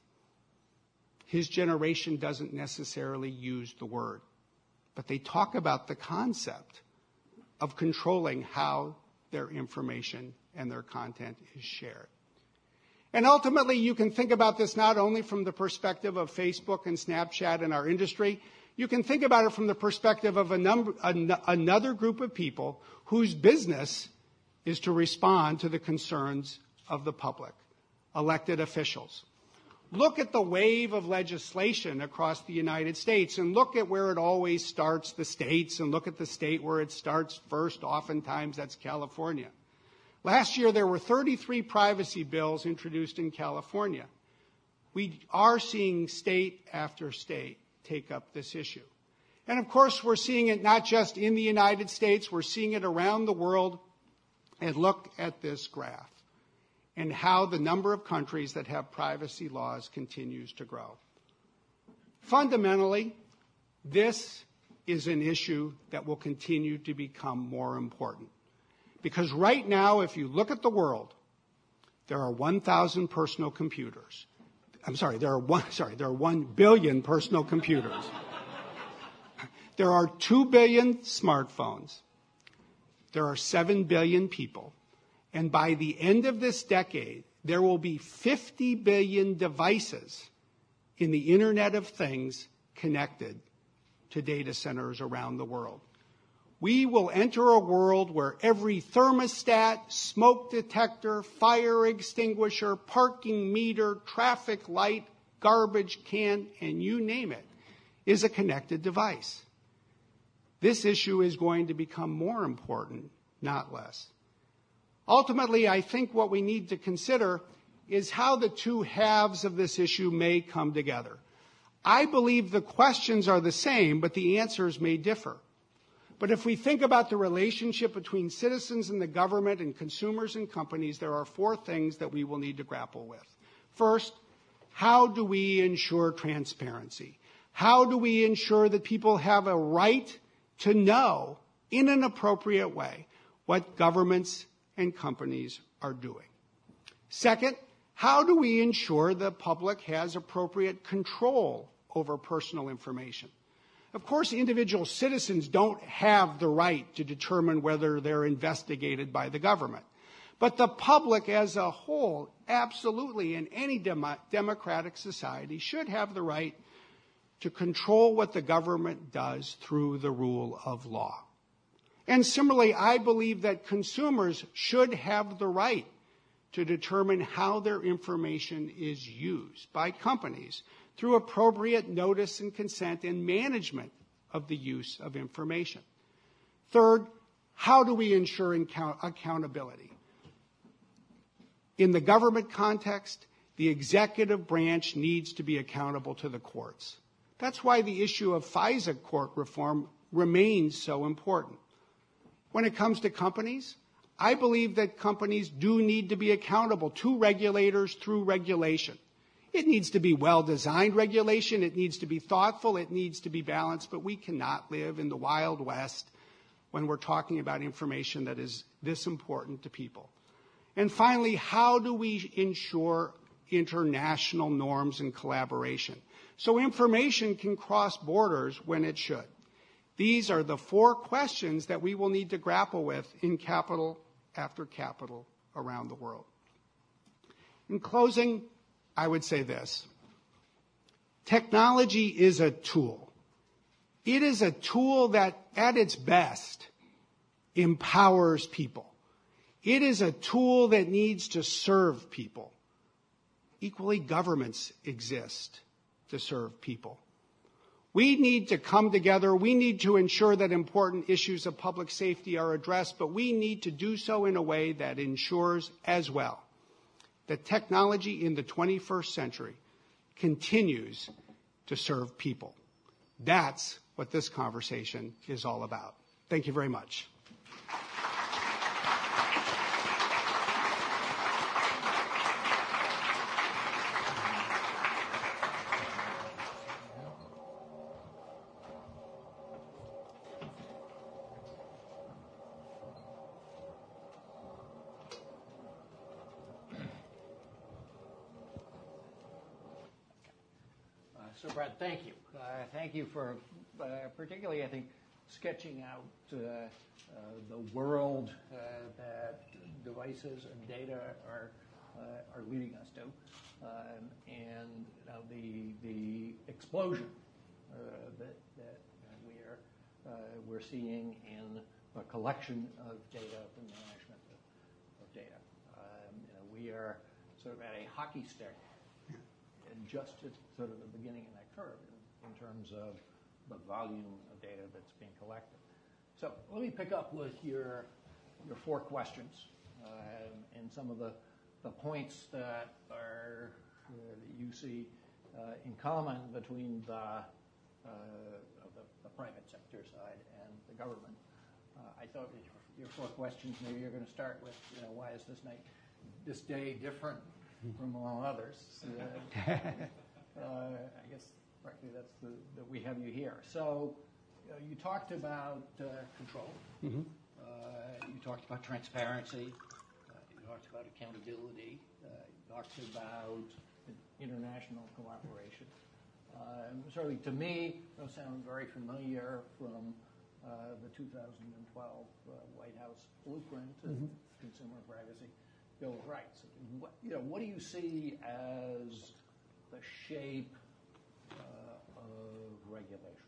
His generation doesn't necessarily use the word, but they talk about the concept of controlling how their information and their content is shared. And ultimately, you can think about this not only from the perspective of Facebook and Snapchat in our industry, you can think about it from the perspective of another group of people whose business is to respond to the concerns of the public, elected officials. Look at the wave of legislation across the United States and look at where it always starts, the states, and look at the state where it starts first. Oftentimes that's California. Last year there were 33 privacy bills introduced in California. We are seeing state after state take up this issue. And of course we're seeing it not just in the United States, we're seeing it around the world. And look at this graph and how the number of countries that have privacy laws continues to grow. Fundamentally, this is an issue that will continue to become more important. Because right now, if you look at the world, there are 1,000 personal computers. There are 1 billion personal computers. There are 2 billion smartphones. There are 7 billion people. And by the end of this decade, there will be 50 billion devices in the Internet of Things connected to data centers around the world. We will enter a world where every thermostat, smoke detector, fire extinguisher, parking meter, traffic light, garbage can, and you name it, is a connected device. This issue is going to become more important, not less. Ultimately, I think what we need to consider is how the two halves of this issue may come together. I believe the questions are the same, but the answers may differ. But if we think about the relationship between citizens and the government and consumers and companies, there are 4 things that we will need to grapple with. First, how do we ensure transparency? How do we ensure that people have a right to know in an appropriate way what governments and companies are doing? Second, how do we ensure the public has appropriate control over personal information? Of course, individual citizens don't have the right to determine whether they're investigated by the government. But the public as a whole, absolutely, in any democratic society, should have the right to control what the government does through the rule of law. And similarly, I believe that consumers should have the right to determine how their information is used by companies through appropriate notice and consent and management of the use of information. Third, how do we ensure accountability? In the government context, the executive branch needs to be accountable to the courts. That's why the issue of FISA court reform remains so important. When it comes to companies, I believe that companies do need to be accountable to regulators through regulation. It needs to be well-designed regulation. It needs to be thoughtful. It needs to be balanced. But we cannot live in the Wild West when we're talking about information that is this important to people. And finally, how do we ensure international norms and collaboration so information can cross borders when it should? These are the 4 questions that we will need to grapple with in capital after capital around the world. In closing, I would say this. Technology is a tool. It is a tool that, at its best, empowers people. It is a tool that needs to serve people. Equally, governments exist to serve people. We need to come together. We need to ensure that important issues of public safety are addressed, but we need to do so in a way that ensures as well that technology in the 21st century continues to serve people. That's what this conversation is all about. Thank you very much. So, Brad, thank you. Thank you for particularly, I think, sketching out the world that devices and data are leading us to, and the explosion that we're seeing in the collection of data and management of data. We are sort of at a hockey stick. And just at sort of the beginning of that curve in terms of the volume of data that's being collected. So let me pick up with your 4 questions and some of the points that are that you see in common between the private sector side and the government. I thought your 4 questions, maybe you're going to start with, why is this day different from all others? I guess, frankly, that's that we have you here. So, you talked about control. Mm-hmm. You talked about transparency. You talked about accountability. You talked about international collaboration. Certainly, to me, those sound very familiar from the 2012 White House blueprint of consumer privacy. Bill of Rights. What do you see as the shape of regulation?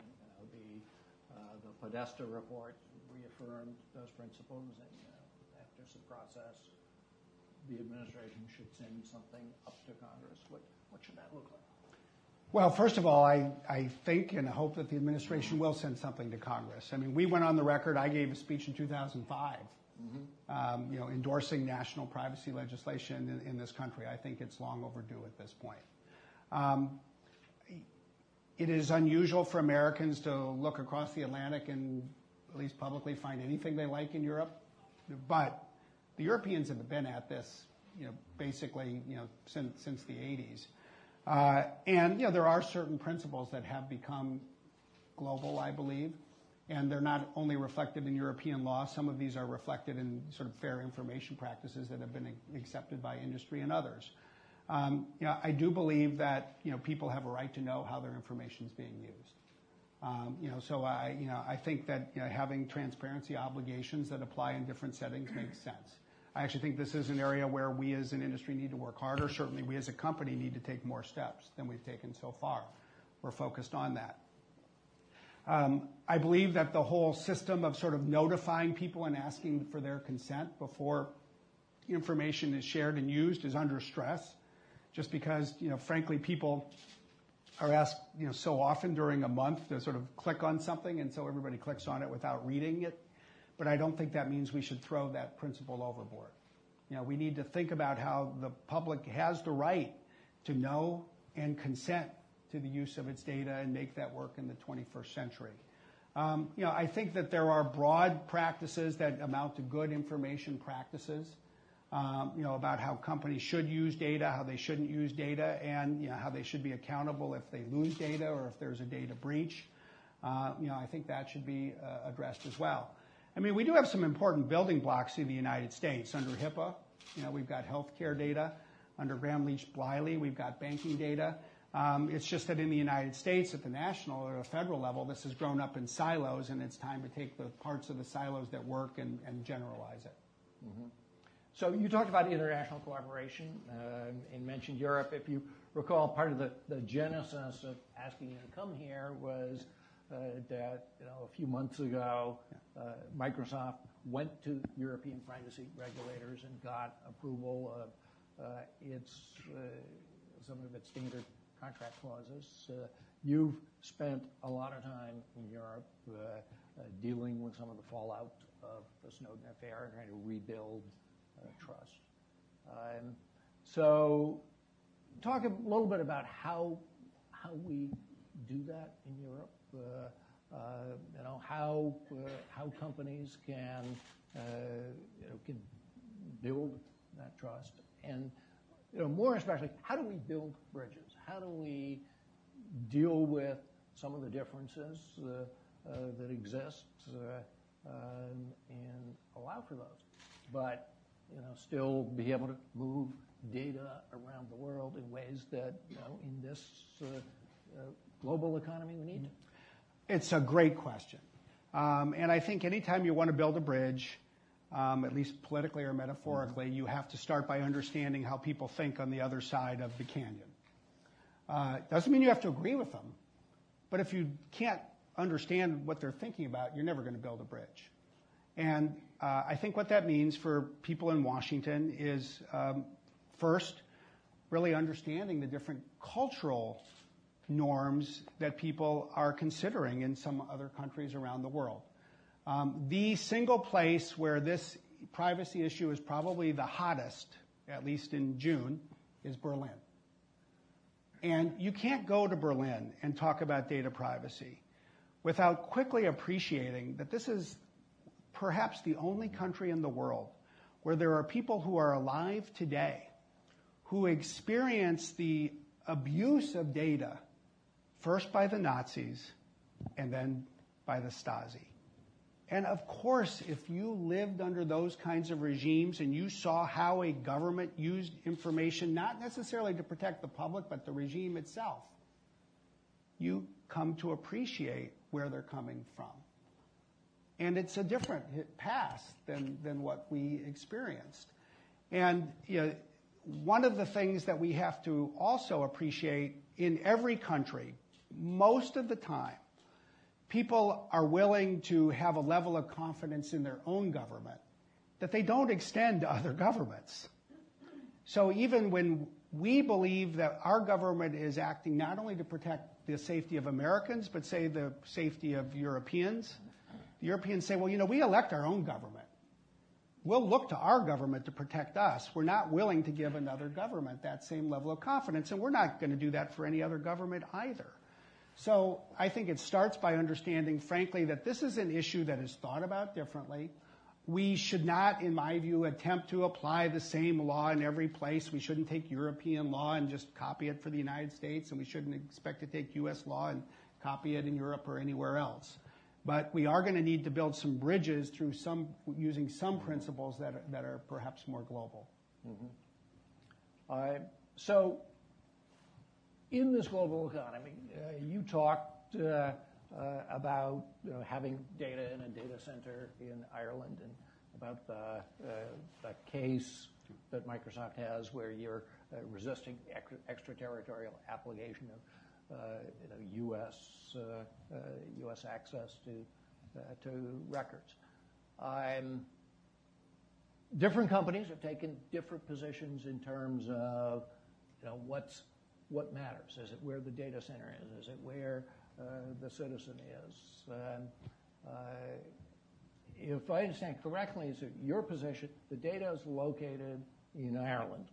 The Podesta report reaffirmed those principles, and after some process, the administration should send something up to Congress. What should that look like? Well, first of all, I think and hope that the administration will send something to Congress. I mean, we went on the record. I gave a speech in 2005. Endorsing national privacy legislation in this country. I think it's long overdue at this point. It is unusual for Americans to look across the Atlantic and at least publicly find anything they like in Europe. But the Europeans have been at this, basically, since the 80s. And there are certain principles that have become global, I believe. And they're not only reflected in European law. Some of these are reflected in sort of fair information practices that have been accepted by industry and others. I do believe that people have a right to know how their information is being used. So I think that having transparency obligations that apply in different settings makes sense. I actually think this is an area where we as an industry need to work harder. Certainly, we as a company need to take more steps than we've taken so far. We're focused on that. I believe that the whole system of sort of notifying people and asking for their consent before information is shared and used is under stress, just because, frankly, people are asked, so often during a month to sort of click on something, and so everybody clicks on it without reading it. But I don't think that means we should throw that principle overboard. We need to think about how the public has the right to know and consent to the use of its data and make that work in the 21st century. I think that there are broad practices that amount to good information practices, about how companies should use data, how they shouldn't use data, and how they should be accountable if they lose data or if there's a data breach. I think that should be addressed as well. I mean, we do have some important building blocks in the United States. Under HIPAA, we've got healthcare data. Under Gramm-Leach-Bliley, we've got banking data. It's just that in the United States, at the national or the federal level, this has grown up in silos, and it's time to take the parts of the silos that work and generalize it. Mm-hmm. So you talked about international cooperation and mentioned Europe. If you recall, part of the genesis of asking you to come here was that a few months ago, Microsoft went to European privacy regulators and got approval of some of its standard contract clauses. You've spent a lot of time in Europe dealing with some of the fallout of the Snowden affair and trying to rebuild trust. So talk a little bit about how we do that in Europe, how companies can build that trust, and more especially, how do we build bridges? How do we deal with some of the differences that exist and allow for those, but still be able to move data around the world in ways that in this global economy we need to? It's a great question. And I think anytime you want to build a bridge, at least politically or metaphorically, you have to start by understanding how people think on the other side of the canyon. Doesn't mean you have to agree with them, but if you can't understand what they're thinking about, you're never going to build a bridge. And I think what that means for people in Washington is, first, really understanding the different cultural norms that people are considering in some other countries around the world. The single place where this privacy issue is probably the hottest, at least in June, is Berlin. And you can't go to Berlin and talk about data privacy without quickly appreciating that this is perhaps the only country in the world where there are people who are alive today who experience the abuse of data, first by the Nazis and then by the Stasi. And of course, if you lived under those kinds of regimes and you saw how a government used information, not necessarily to protect the public, but the regime itself, you come to appreciate where they're coming from. And it's a different past than what we experienced. And one of the things that we have to also appreciate in every country, most of the time, people are willing to have a level of confidence in their own government that they don't extend to other governments. So even when we believe that our government is acting not only to protect the safety of Americans, but say the safety of Europeans, the Europeans say, well, we elect our own government. We'll look to our government to protect us. We're not willing to give another government that same level of confidence, and we're not going to do that for any other government either. So I think it starts by understanding, frankly, that this is an issue that is thought about differently. We should not, in my view, attempt to apply the same law in every place. We shouldn't take European law and just copy it for the United States, and we shouldn't expect to take U.S. law and copy it in Europe or anywhere else. But we are going to need to build some bridges through using some principles that are perhaps more global. Mm-hmm. So in this global economy, you talked about having data in a data center in Ireland and about the case that Microsoft has where you're resisting extraterritorial application of U.S. access to records. different companies have taken different positions in terms of, what matters. Is it where the data center is? Is it where the citizen is? If I understand correctly, is it your position? The data is located in Ireland,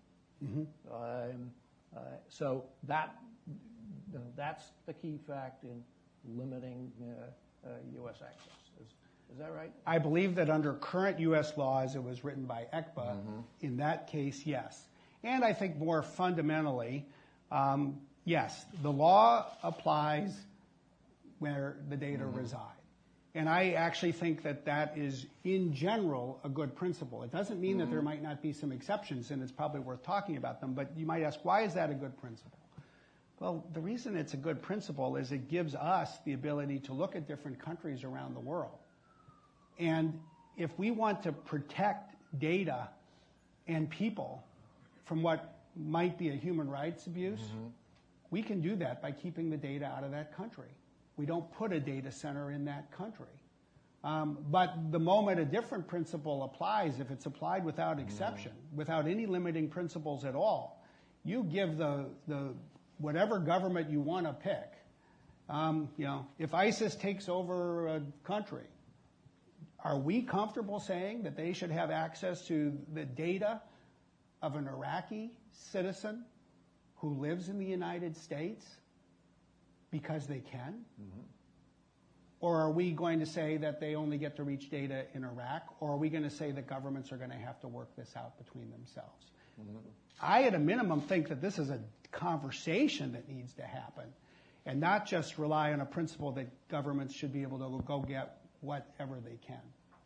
so that's the key fact in limiting U.S. access. Is that right? I believe that under current U.S. law, as it was written by ECBA, in that case, yes. And I think more fundamentally, yes, the law applies where the data reside. And I actually think that that is, in general, a good principle. It doesn't mean that there might not be some exceptions, and it's probably worth talking about them, but you might ask, why is that a good principle? Well, the reason it's a good principle is it gives us the ability to look at different countries around the world. And if we want to protect data and people from what might be a human rights abuse, we can do that by keeping the data out of that country. We don't put a data center in that country. But the moment a different principle applies, if it's applied without exception, without any limiting principles at all, you give the whatever government you want to pick. If ISIS takes over a country, are we comfortable saying that they should have access to the data of an Iraqi citizen who lives in the United States because they can? Or are we going to say that they only get to reach data in Iraq? Or are we going to say that governments are going to have to work this out between themselves? I, at a minimum, think that this is a conversation that needs to happen and not just rely on a principle that governments should be able to go get whatever they can.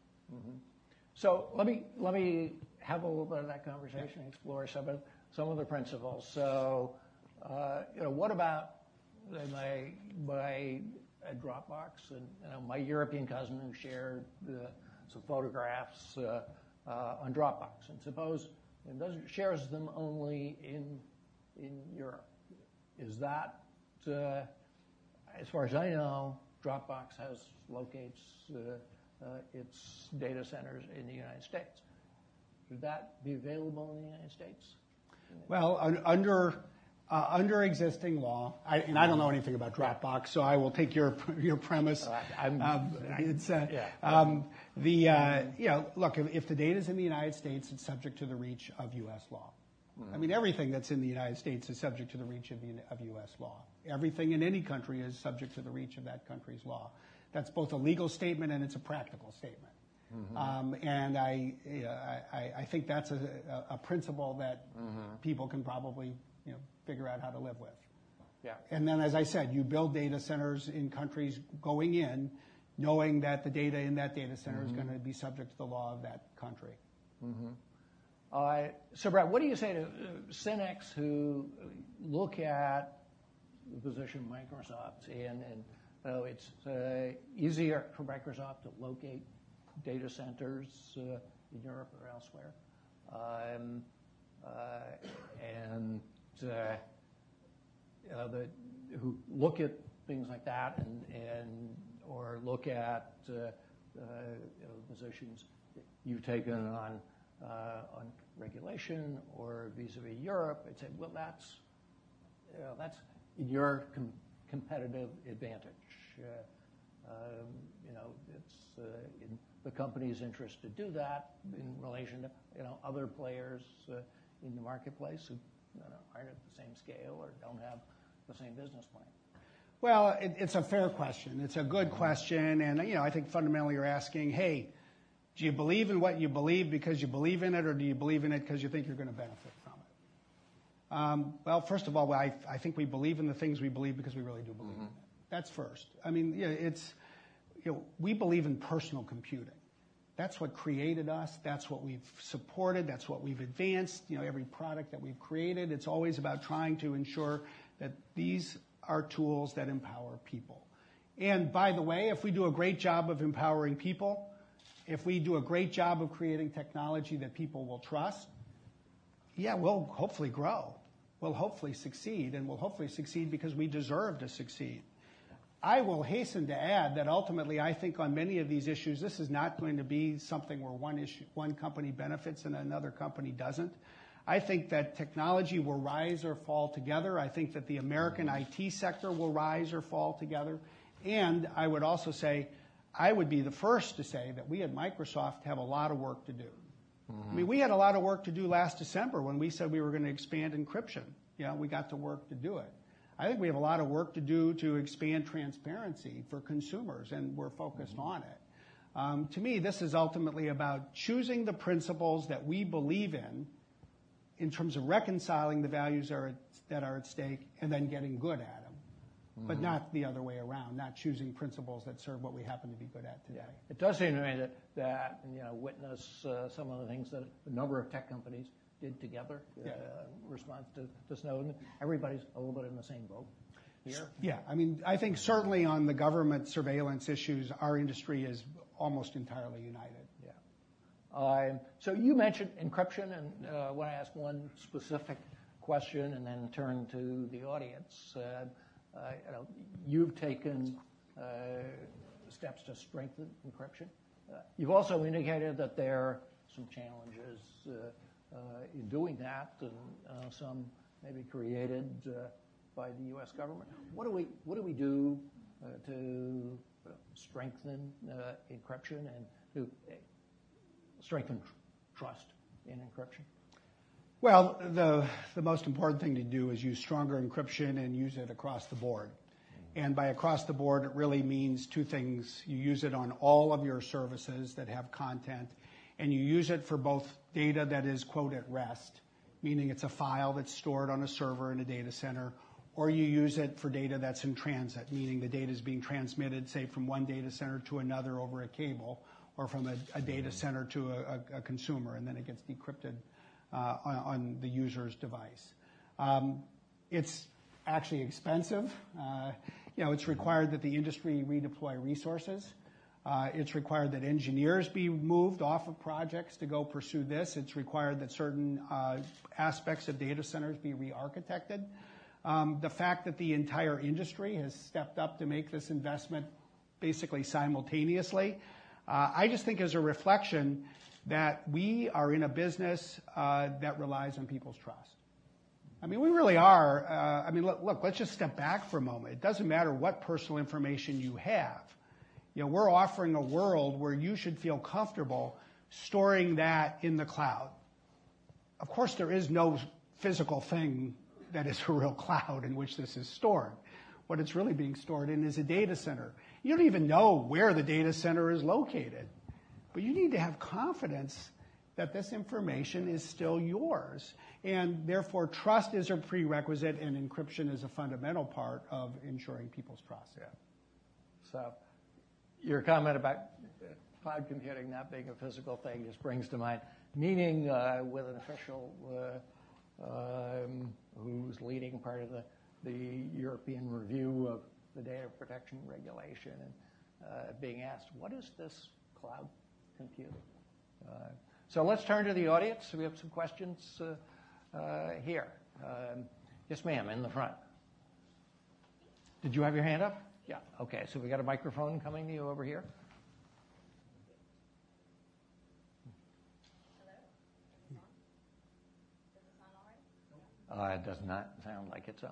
So let me have a little bit of that conversation, explore some of the principles. So, what about my Dropbox and my European cousin who shared some photographs on Dropbox, and suppose it doesn't shares them only in Europe. Is that, as far as I know, Dropbox locates its data centers in the United States. Should that be available in the United States? Well, under existing law, and I don't know anything about Dropbox, so I will take your premise. Look, if the data is in the United States, it's subject to the reach of U.S. law. I mean, everything that's in the United States is subject to the reach of U.S. law. Everything in any country is subject to the reach of that country's law. That's both a legal statement and it's a practical statement. And I think that's a principle that people can probably figure out how to live with. Yeah. And then, as I said, you build data centers in countries going in, knowing that the data in that data center is going to be subject to the law of that country. So, Brad, what do you say to cynics who look at the position Microsoft's in, and it's easier for Microsoft to locate data centers in Europe or elsewhere, who look at things like that or look at positions you've taken on regulation or vis-a-vis Europe, and say, well, that's in your competitive advantage. It's in the company's interest to do that in relation to other players in the marketplace who aren't at the same scale or don't have the same business plan. Well, it's a fair question. It's a good question, and I think fundamentally you're asking, hey, do you believe in what you believe because you believe in it, or do you believe in it because you think you're going to benefit from it? Well, first of all, I think we believe in the things we believe because we really do believe in it. That's first. I mean, we believe in personal computing. That's what created us. That's what we've supported. That's what we've advanced. Every product that we've created, it's always about trying to ensure that these are tools that empower people. And by the way, if we do a great job of empowering people, if we do a great job of creating technology that people will trust, we'll hopefully grow. We'll hopefully succeed, and we'll hopefully succeed because we deserve to succeed. I will hasten to add that ultimately I think on many of these issues, this is not going to be something where one company benefits and another company doesn't. I think that technology will rise or fall together. I think that the American IT sector will rise or fall together. And I would also say, I would be the first to say that we at Microsoft have a lot of work to do. I mean, we had a lot of work to do last December when we said we were going to expand encryption. We got to work to do it. I think we have a lot of work to do to expand transparency for consumers, and we're focused on it. To me, this is ultimately about choosing the principles that we believe in terms of reconciling the values that are at stake, and then getting good at them. But not the other way around, not choosing principles that serve what we happen to be good at today. It does seem to me that witness some of the things that a number of tech companies did together in response to Snowden. Everybody's a little bit in the same boat here. Yeah, I mean, I think certainly on the government surveillance issues, our industry is almost entirely united. Yeah. So you mentioned encryption, and I want to ask one specific question and then turn to the audience. You've taken steps to strengthen encryption. You've also indicated that there are some challenges in doing that, and some maybe created by the U.S. government. What do we do to strengthen encryption and to strengthen trust in encryption? Well, the most important thing to do is use stronger encryption and use it across the board. And by across the board, it really means two things. You use it on all of your services that have content, and you use it for both data that is, quote, at rest, meaning it's a file that's stored on a server in a data center, or you use it for data that's in transit, meaning the data is being transmitted, say, from one data center to another over a cable, or from a data center to a consumer, and then it gets decrypted on the user's device. It's actually expensive. It's required that the industry redeploy resources. It's required that engineers be moved off of projects to go pursue this. It's required that certain aspects of data centers be re-architected. The fact that the entire industry has stepped up to make this investment basically simultaneously, I just think is a reflection that we are in a business that relies on people's trust. I mean, we really are. Look, let's just step back for a moment. It doesn't matter what personal information you have. We're offering a world where you should feel comfortable storing that in the cloud. Of course, there is no physical thing that is a real cloud in which this is stored. What it's really being stored in is a data center. You don't even know where the data center is located. But you need to have confidence that this information is still yours. And therefore, trust is a prerequisite, and encryption is a fundamental part of ensuring people's trust. Yeah. So your comment about cloud computing not being a physical thing just brings to mind meeting with an official who's leading part of the European review of the data protection regulation, and being asked, what is this cloud computing? So let's turn to the audience. We have some questions here. Yes, ma'am, in the front. Did you have your hand up? Yeah. Okay, so we got a microphone coming to you over here. Hello? Does it sound all right? It does not sound like it's on.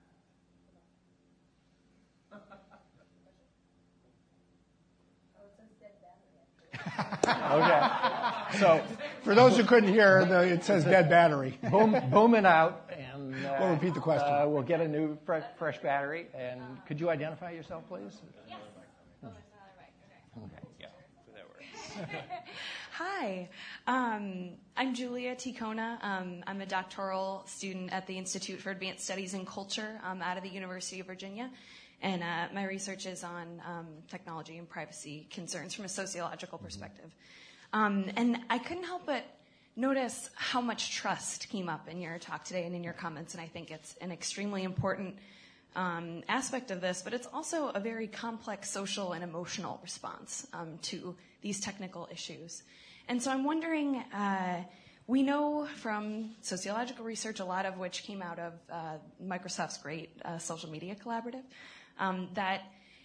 Okay. So for those who couldn't hear, it says dead battery. booming out, and we'll repeat the question. We'll get a new fresh battery. And could you identify yourself, please? Yes. Oh, there's another mic. Okay. Yeah. That works. Hi, I'm Julia Ticona. I'm a doctoral student at the Institute for Advanced Studies in Culture out of the University of Virginia. And my research is on technology and privacy concerns from a sociological perspective. And I couldn't help but notice how much trust came up in your talk today and in your comments, and I think it's an extremely important aspect of this, but it's also a very complex social and emotional response to these technical issues. And so I'm wondering, we know from sociological research, a lot of which came out of Microsoft's great social media collaborative, that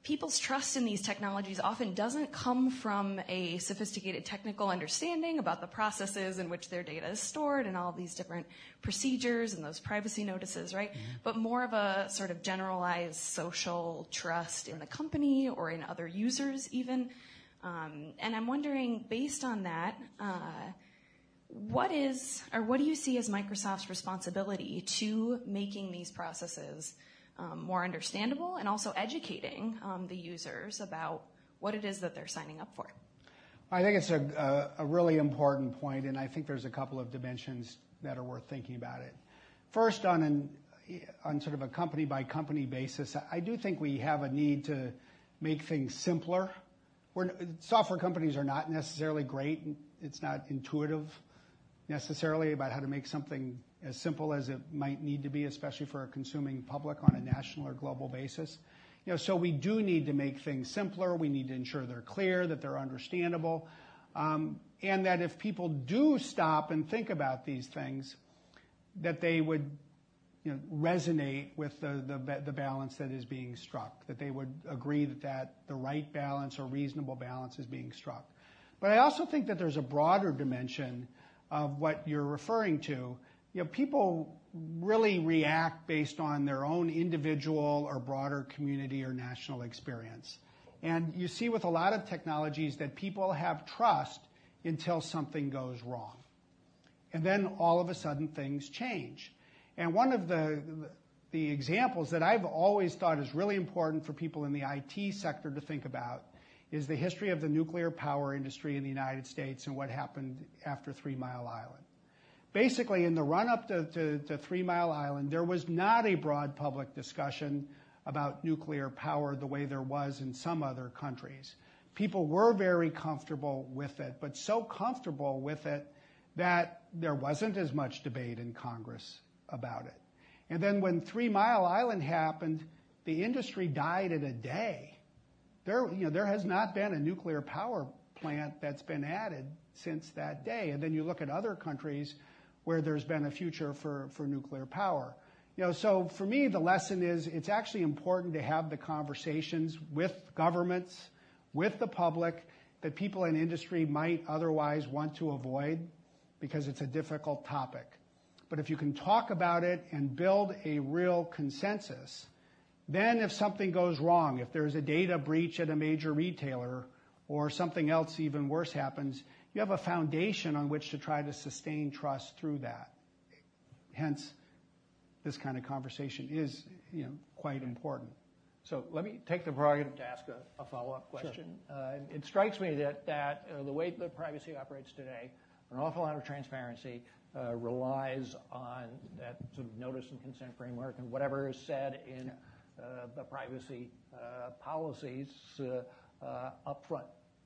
people's trust in these technologies often doesn't come from a sophisticated technical understanding about the processes in which their data is stored and all of these different procedures and those privacy notices, right? Mm-hmm. But more of a sort of generalized social trust in the company or in other users even. And I'm wondering, based on that, what do you see as Microsoft's responsibility to making these processes more understandable and also educating the users about what it is that they're signing up for? I think it's a really important point, and I think there's a couple of dimensions that are worth thinking about it. First, on sort of a company-by-company basis, I do think we have a need to make things simpler. Software companies are not necessarily great. It's not intuitive necessarily about how to make something as simple as it might need to be, especially for a consuming public on a national or global basis. So we do need to make things simpler. We need to ensure they're clear, that they're understandable, and that if people do stop and think about these things, that they would resonate with the balance that is being struck, that they would agree that the right balance or reasonable balance is being struck. But I also think that there's a broader dimension of what you're referring to. People really react based on their own individual or broader community or national experience. And you see with a lot of technologies that people have trust until something goes wrong. And then all of a sudden things change. And one of the examples that I've always thought is really important for people in the IT sector to think about is the history of the nuclear power industry in the United States and what happened after 3 Mile Island. Basically, in the run-up to 3 Mile Island, there was not a broad public discussion about nuclear power the way there was in some other countries. People were very comfortable with it, but so comfortable with it that there wasn't as much debate in Congress about it. And then when 3 Mile Island happened, the industry died in a day. There has not been a nuclear power plant that's been added since that day. And then you look at other countries where there's been a future for nuclear power. So for me, the lesson is it's actually important to have the conversations with governments, with the public, that people in industry might otherwise want to avoid because it's a difficult topic. But if you can talk about it and build a real consensus, then if something goes wrong, if there's a data breach at a major retailer or something else even worse happens, you have a foundation on which to try to sustain trust through that. Hence, this kind of conversation is, quite important. So let me take the prerogative to ask a follow-up question. Sure. It strikes me that the way that privacy operates today, an awful lot of transparency relies on that sort of notice and consent framework and whatever is said in the privacy policies up front.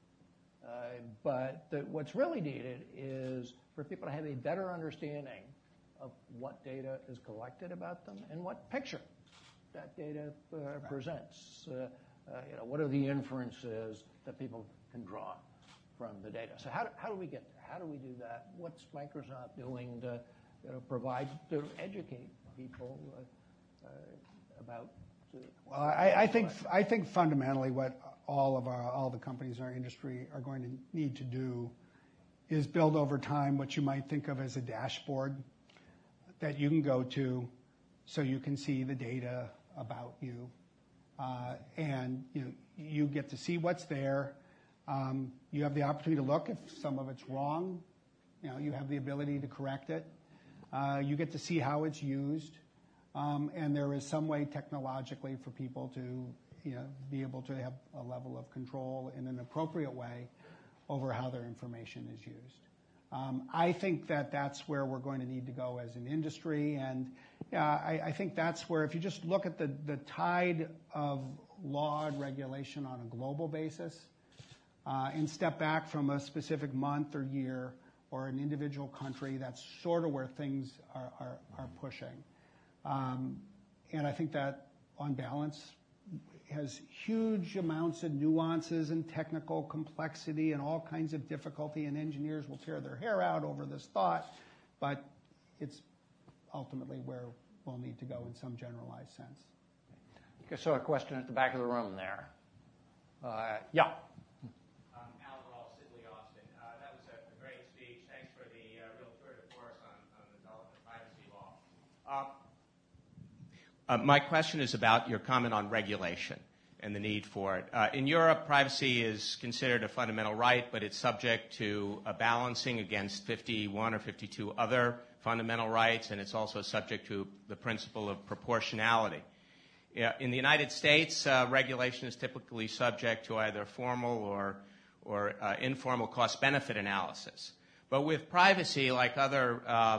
But what's really needed is for people to have a better understanding of what data is collected about them and what picture that data presents. What are the inferences that people can draw from the data? So how do we get there? How do we do that? What's Microsoft doing to to educate people about? Well, I think fundamentally what all the companies in our industry are going to need to do is build over time what you might think of as a dashboard that you can go to so you can see the data about you. And you get to see what's there. You have the opportunity to look if some of it's wrong. You have the ability to correct it. You get to see how it's used. And there is some way technologically for people to be able to have a level of control in an appropriate way over how their information is used. I think that's where we're going to need to go as an industry. And I think that's where, if you just look at the tide of law and regulation on a global basis and step back from a specific month or year or an individual country, that's sort of where things are pushing. And I think that, on balance, has huge amounts of nuances and technical complexity and all kinds of difficulty, and engineers will tear their hair out over this thought, but it's ultimately where we'll need to go in some generalized sense. Okay, so a question at the back of the room there. Yeah. Alan Rawls, Sidley Austin. That was a great speech. Thanks for the real tour de force on the development of privacy law. My question is about your comment on regulation and the need for it. In Europe, privacy is considered a fundamental right, but it's subject to a balancing against 51 or 52 other fundamental rights, and it's also subject to the principle of proportionality. In the United States, regulation is typically subject to either formal or informal cost-benefit analysis. But with privacy, like other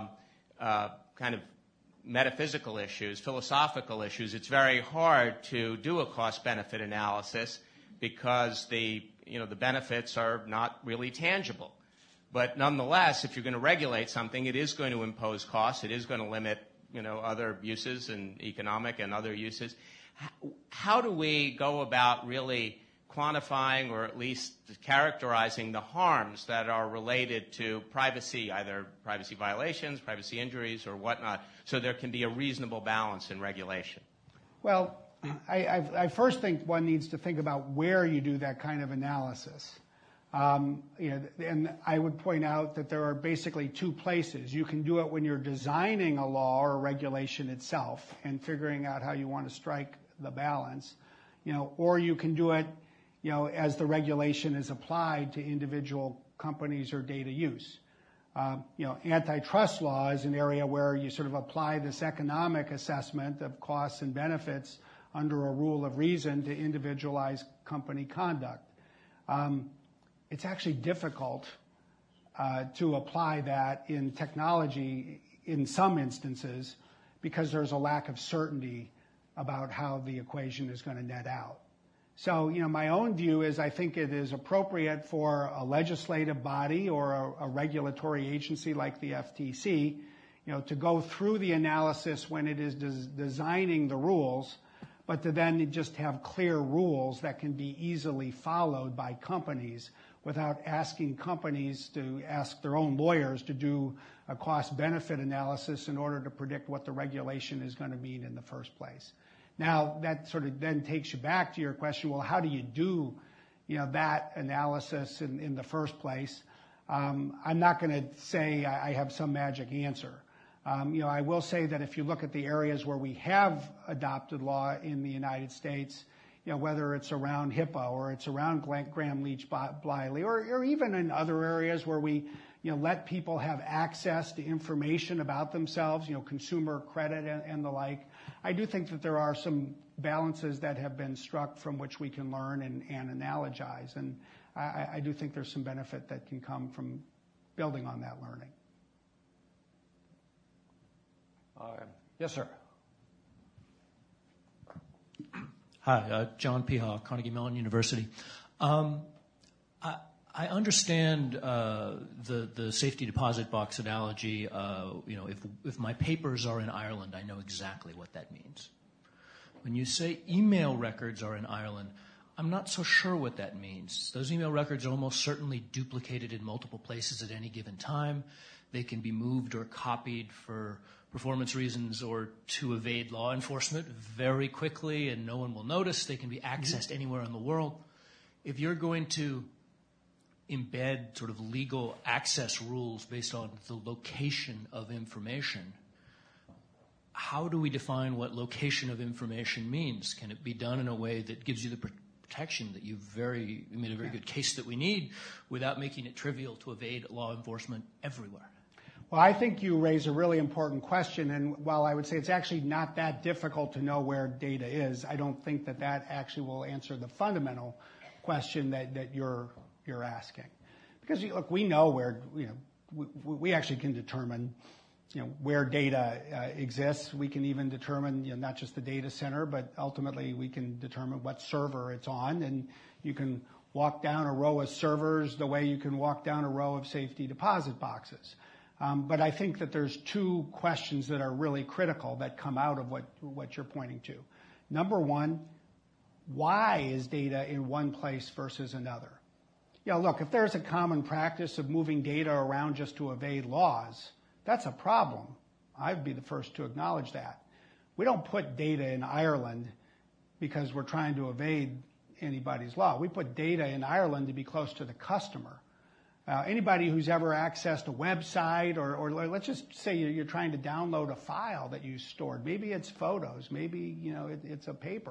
kind of metaphysical issues, philosophical issues, it's very hard to do a cost-benefit analysis because the benefits are not really tangible. But nonetheless, if you're going to regulate something, it is going to impose costs. It is going to limit other uses and economic and other uses. How do we go about really quantifying or at least characterizing the harms that are related to privacy, either privacy violations, privacy injuries, or whatnot, so there can be a reasonable balance in regulation? Well, I first think one needs to think about where you do that kind of analysis. And I would point out that there are basically two places. You can do it when you're designing a law or a regulation itself and figuring out how you want to strike the balance, or you can do it, as the regulation is applied to individual companies or data use. Antitrust law is an area where you sort of apply this economic assessment of costs and benefits under a rule of reason to individualize company conduct. It's actually difficult to apply that in technology in some instances because there's a lack of certainty about how the equation is going to net out. So, my own view is I think it is appropriate for a legislative body or a regulatory agency like the FTC, to go through the analysis when it is designing the rules, but to then just have clear rules that can be easily followed by companies without asking companies to ask their own lawyers to do a cost-benefit analysis in order to predict what the regulation is going to mean in the first place. Now, that sort of then takes you back to your question, well, how do you do, that analysis in the first place? I'm not going to say I have some magic answer. I will say that if you look at the areas where we have adopted law in the United States, whether it's around HIPAA or it's around Gramm-Leach-Bliley or even in other areas where we let people have access to information about themselves, consumer credit and the like, I do think that there are some balances that have been struck from which we can learn and analogize. And I do think there's some benefit that can come from building on that learning. Yes, sir. Hi, John Piha, Carnegie Mellon University. I understand the safety deposit box analogy. If my papers are in Ireland, I know exactly what that means. When you say email records are in Ireland, I'm not so sure what that means. Those email records are almost certainly duplicated in multiple places at any given time. They can be moved or copied for performance reasons or to evade law enforcement very quickly, and no one will notice. They can be accessed anywhere in the world. If you're going to embed sort of legal access rules based on the location of information, how do we define what location of information means? Can it be done in a way that gives you the protection that you made a very good case that we need without making it trivial to evade law enforcement everywhere? Well, I think you raise a really important question, and while I would say it's actually not that difficult to know where data is, I don't think that actually will answer the fundamental question that you're asking. Because look, we know where, we actually can determine, where data exists. We can even determine, not just the data center, but ultimately we can determine what server it's on, and you can walk down a row of servers the way you can walk down a row of safety deposit boxes. But I think that there's two questions that are really critical that come out of what you're pointing to. Number one, why is data in one place versus another? Look, if there's a common practice of moving data around just to evade laws, that's a problem. I'd be the first to acknowledge that. We don't put data in Ireland because we're trying to evade anybody's law. We put data in Ireland to be close to the customer. Anybody who's ever accessed a website or let's just say you're trying to download a file that you stored. Maybe it's photos. Maybe, it's a paper.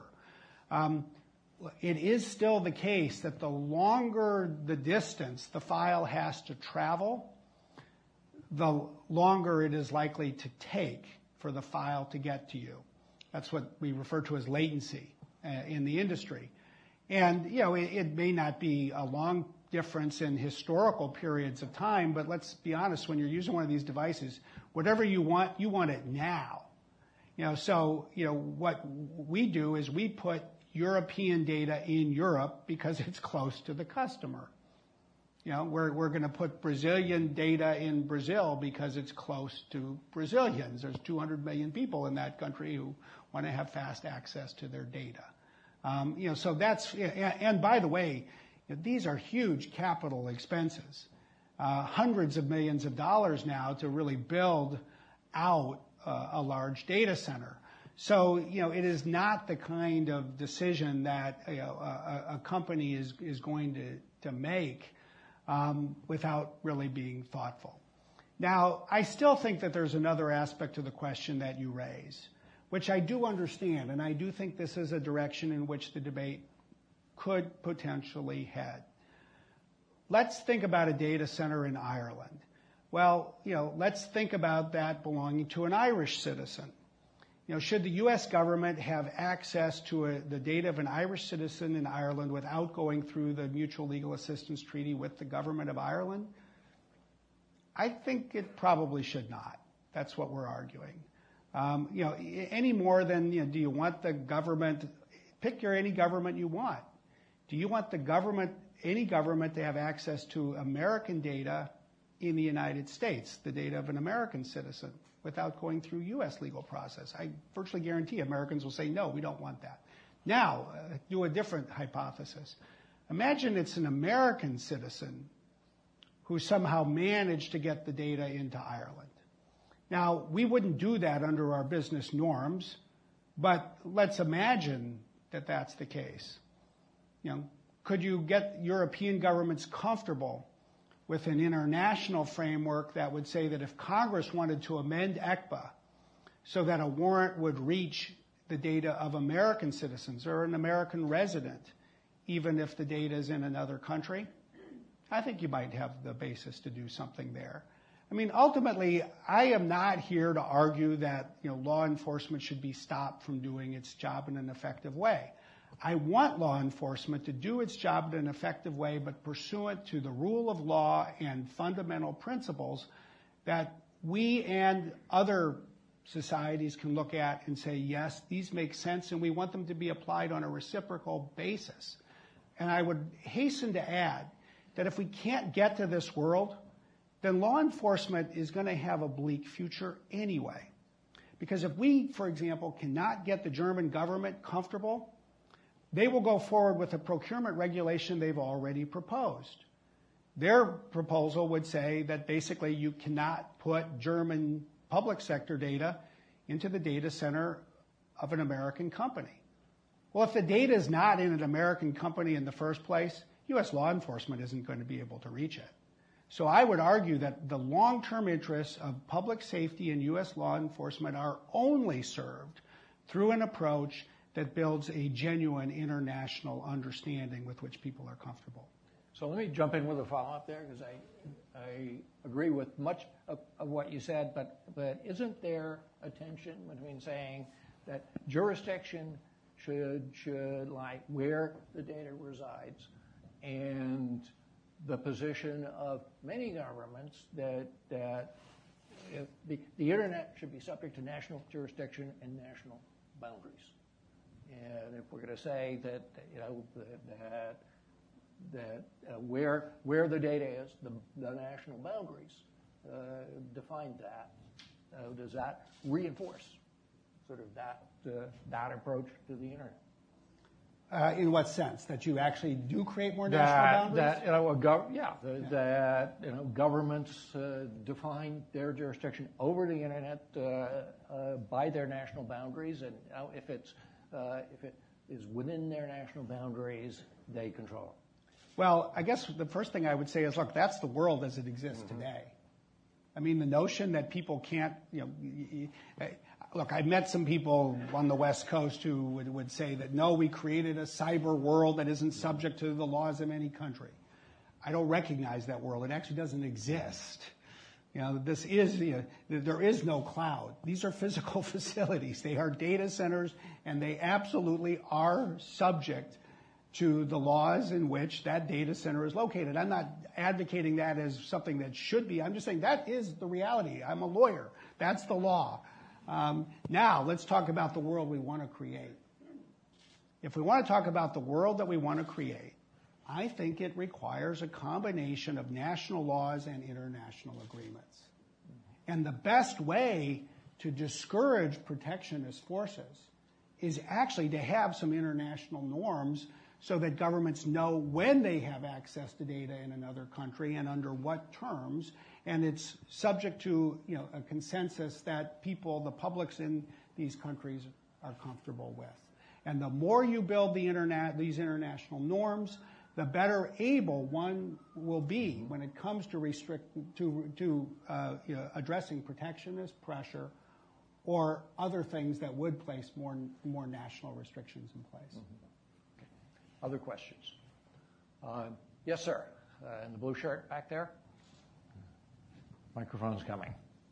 It is still the case that the longer the distance the file has to travel, the longer it is likely to take for the file to get to you. That's what we refer to as latency in the industry. And, it may not be a long difference in historical periods of time, but let's be honest, when you're using one of these devices, whatever you want it now. So what we do is we put European data in Europe because it's close to the customer. We're going to put Brazilian data in Brazil because it's close to Brazilians. There's 200 million people in that country who want to have fast access to their data. So that's, and by the way, these are huge capital expenses, hundreds of millions of dollars now to really build out a large data center. So, it is not the kind of decision that a company is going to make without really being thoughtful. Now, I still think that there's another aspect to the question that you raise, which I do understand, and I do think this is a direction in which the debate could potentially head. Let's think about a data center in Ireland. Well, let's think about that belonging to an Irish citizen. Should the U.S. government have access to the data of an Irish citizen in Ireland without going through the Mutual Legal Assistance Treaty with the government of Ireland? I think it probably should not. That's what we're arguing. Any more than, do you want the government, pick any government you want. Do you want any government to have access to American data in the United States, the data of an American citizen, without going through U.S. legal process? I virtually guarantee Americans will say, no, we don't want that. Now, do a different hypothesis. Imagine it's an American citizen who somehow managed to get the data into Ireland. Now, we wouldn't do that under our business norms, but let's imagine that that's the case. Could you get European governments comfortable with an international framework that would say that if Congress wanted to amend ECPA so that a warrant would reach the data of American citizens or an American resident, even if the data is in another country, I think you might have the basis to do something there. Ultimately, I am not here to argue that law enforcement should be stopped from doing its job in an effective way. I want law enforcement to do its job in an effective way, but pursuant to the rule of law and fundamental principles that we and other societies can look at and say, yes, these make sense, and we want them to be applied on a reciprocal basis. And I would hasten to add that if we can't get to this world, then law enforcement is going to have a bleak future anyway. Because if we, for example, cannot get the German government comfortable, they will go forward with a procurement regulation they've already proposed. Their proposal would say that basically you cannot put German public sector data into the data center of an American company. Well, if the data is not in an American company in the first place, U.S. law enforcement isn't going to be able to reach it. So I would argue that the long-term interests of public safety and U.S. law enforcement are only served through an approach that builds a genuine international understanding with which people are comfortable. So let me jump in with a follow-up there, because I agree with much of what you said, but isn't there a tension between saying that jurisdiction should lie where the data resides, and the position of many governments that the internet should be subject to national jurisdiction and national boundaries? And if we're going to say that where the data is, the national boundaries define that, does that reinforce sort of that approach to the internet? In what sense? That you actually do create more national boundaries? That governments define their jurisdiction over the internet by their national boundaries, and if is within their national boundaries, they control. Well, I guess the first thing I would say is, look, that's the world as it exists today. I mean, the notion that people can't, look, I met some people on the West Coast who would say that, no, we created a cyber world that isn't subject to the laws of any country. I don't recognize that world. It actually doesn't exist. There is no cloud. These are physical facilities. They are data centers, and they absolutely are subject to the laws in which that data center is located. I'm not advocating that as something that should be. I'm just saying that is the reality. I'm a lawyer. That's the law. Now, let's talk about the world we want to create. If we want to talk about the world that we want to create, I think it requires a combination of national laws and international agreements. And the best way to discourage protectionist forces is actually to have some international norms so that governments know when they have access to data in another country and under what terms, and it's subject to a consensus that the publics in these countries are comfortable with. And the more you build these international norms, the better able one will be when it comes to addressing protectionist pressure or other things that would place more national restrictions in place. Okay. Other questions? Yes, sir. In the blue shirt back there. Microphone's coming.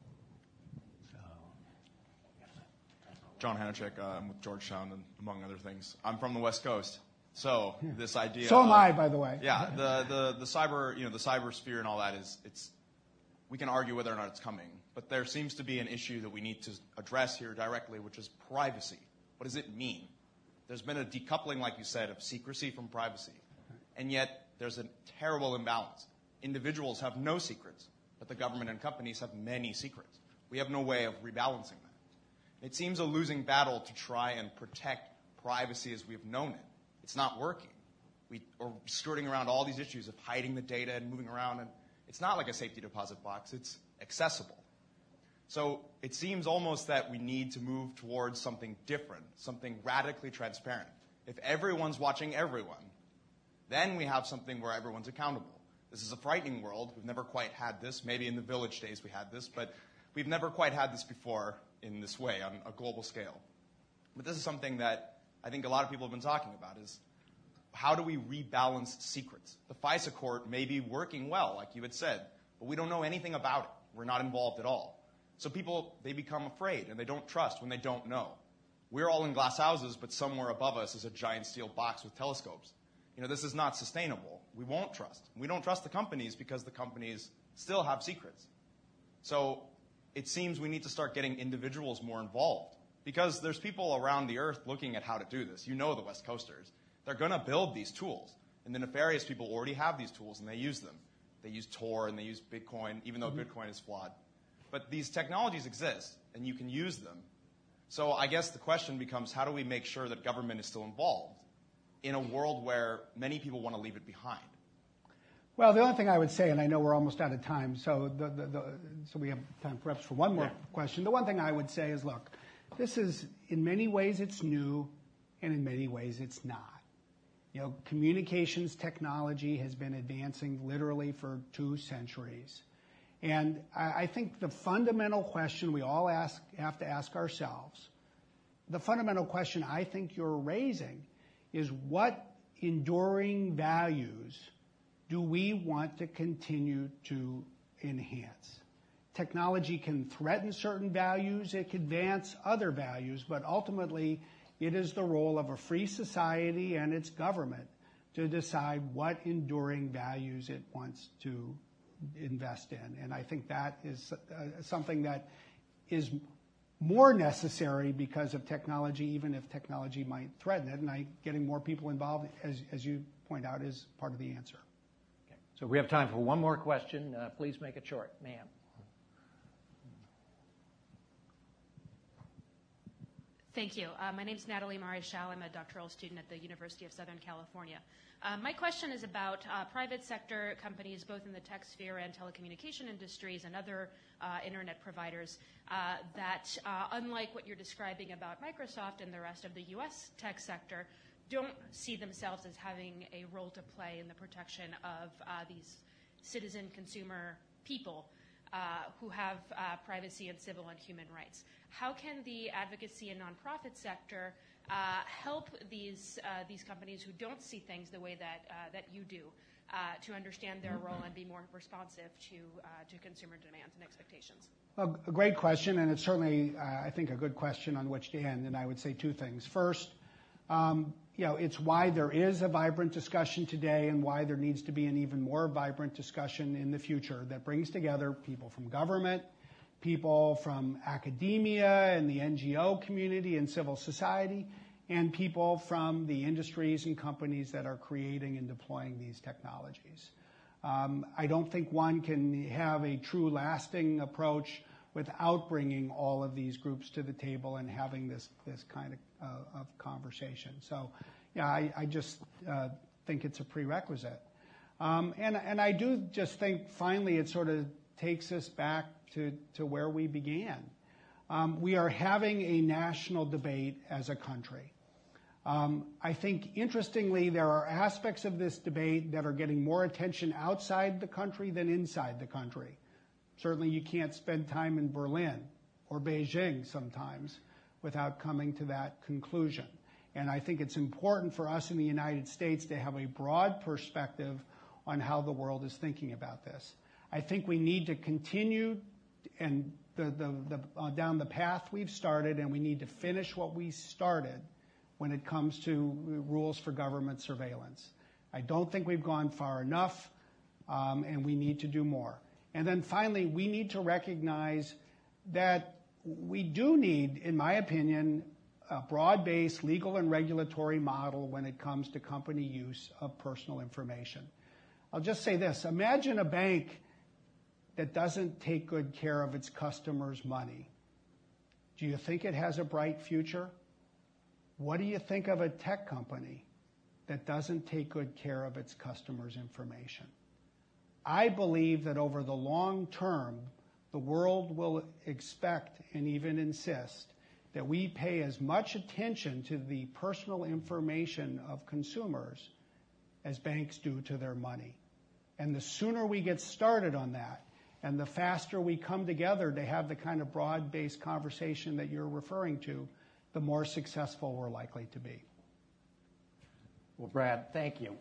John Hanachek, I'm with Georgetown, and among other things. I'm from the West Coast. So this idea. So am I, by the way. Yeah, the cyber, the cyber sphere and all that we can argue whether or not it's coming, but there seems to be an issue that we need to address here directly, which is privacy. What does it mean? There's been a decoupling, like you said, of secrecy from privacy, and yet there's a terrible imbalance. Individuals have no secrets, but the government and companies have many secrets. We have no way of rebalancing that. It seems a losing battle to try and protect privacy as we've known it. It's not working. We are skirting around all these issues of hiding the data and moving around, and it's not like a safety deposit box. It's accessible. So it seems almost that we need to move towards something different, something radically transparent. If everyone's watching everyone, then we have something where everyone's accountable. This is a frightening world. We've never quite had this. Maybe in the Village days we had this, but we've never quite had this before in this way on a global scale. But this is something that I think a lot of people have been talking about, is how do we rebalance secrets? The FISA court may be working well, like you had said, but we don't know anything about it. We're not involved at all. So people, they become afraid and they don't trust when they don't know. We're all in glass houses, but somewhere above us is a giant steel box with telescopes. This is not sustainable. We won't trust. We don't trust the companies because the companies still have secrets. So it seems we need to start getting individuals more involved, because there's people around the earth looking at how to do this. The West Coasters. They're going to build these tools. And the nefarious people already have these tools, and they use them. They use Tor, and they use Bitcoin, even though Bitcoin is flawed. But these technologies exist, and you can use them. So I guess the question becomes, how do we make sure that government is still involved in a world where many people want to leave it behind? Well, the only thing I would say, and I know we're almost out of time, so we have time perhaps for one more question. The one thing I would say is, look, this is, in many ways, it's new, and in many ways, it's not. Communications technology has been advancing literally for 2 centuries. And I think the fundamental question we all have to ask ourselves, the fundamental question I think you're raising is, what enduring values do we want to continue to enhance? Technology can threaten certain values, it can advance other values, but ultimately it is the role of a free society and its government to decide what enduring values it wants to invest in. And I think that is something that is more necessary because of technology, even if technology might threaten it. And getting more people involved, as you point out, is part of the answer. Okay. So we have time for one more question. Please make it short. Ma'am. Thank you. My name is Natalie Marichal. I'm a doctoral student at the University of Southern California. My question is about private sector companies, both in the tech sphere and telecommunication industries and other internet providers, that unlike what you're describing about Microsoft and the rest of the U.S. tech sector, don't see themselves as having a role to play in the protection of these citizen consumer people who have privacy and civil and human rights. How can the advocacy and nonprofit sector help these companies who don't see things the way that you do to understand their role and be more responsive to consumer demands and expectations? Well, a great question, and it's certainly, I think, a good question on which to end. And I would say two things. First, it's why there is a vibrant discussion today and why there needs to be an even more vibrant discussion in the future that brings together people from government, people from academia and the NGO community and civil society, and people from the industries and companies that are creating and deploying these technologies. I don't think one can have a true lasting approach without bringing all of these groups to the table and having this kind of conversation. So, yeah, I just think it's a prerequisite. And I do just think, finally, it sort of takes us back to where we began. We are having a national debate as a country. I think, interestingly, there are aspects of this debate that are getting more attention outside the country than inside the country. Certainly, you can't spend time in Berlin or Beijing sometimes without coming to that conclusion. And I think it's important for us in the United States to have a broad perspective on how the world is thinking about this. I think we need to continue and down the path we've started, and we need to finish what we started when it comes to rules for government surveillance. I don't think we've gone far enough, and we need to do more. And then finally, we need to recognize that we do need, in my opinion, a broad-based legal and regulatory model when it comes to company use of personal information. I'll just say this. Imagine a bank that doesn't take good care of its customers' money. Do you think it has a bright future? What do you think of a tech company that doesn't take good care of its customers' information? I believe that over the long term, the world will expect and even insist that we pay as much attention to the personal information of consumers as banks do to their money. And the sooner we get started on that, and the faster we come together to have the kind of broad-based conversation that you're referring to, the more successful we're likely to be. Well, Brad, thank you.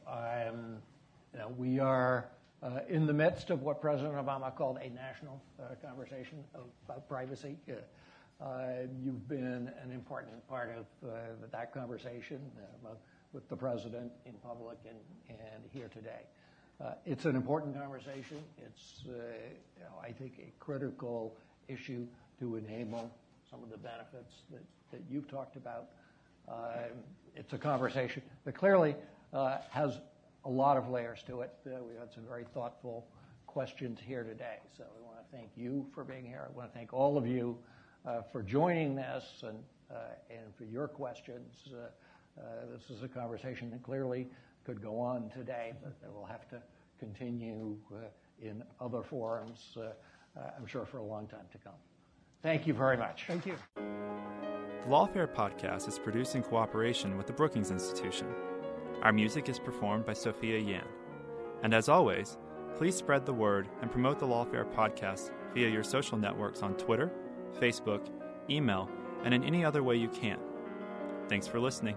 We are in the midst of what President Obama called a national conversation about privacy. You've been an important part of that conversation with the president in public and here today. It's an important conversation. It's, I think, a critical issue to enable some of the benefits that you've talked about. It's a conversation that clearly has a lot of layers to it. We had some very thoughtful questions here today. So we want to thank you for being here. I want to thank all of you for joining this and for your questions. This is a conversation that clearly could go on today, but that will have to continue in other forums, I'm sure, for a long time to come. Thank you very much. Thank you. The Lawfare podcast is produced in cooperation with the Brookings Institution. Our music is performed by Sophia Yan. And as always, please spread the word and promote the Lawfare podcast via your social networks on Twitter, Facebook, email, and in any other way you can. Thanks for listening.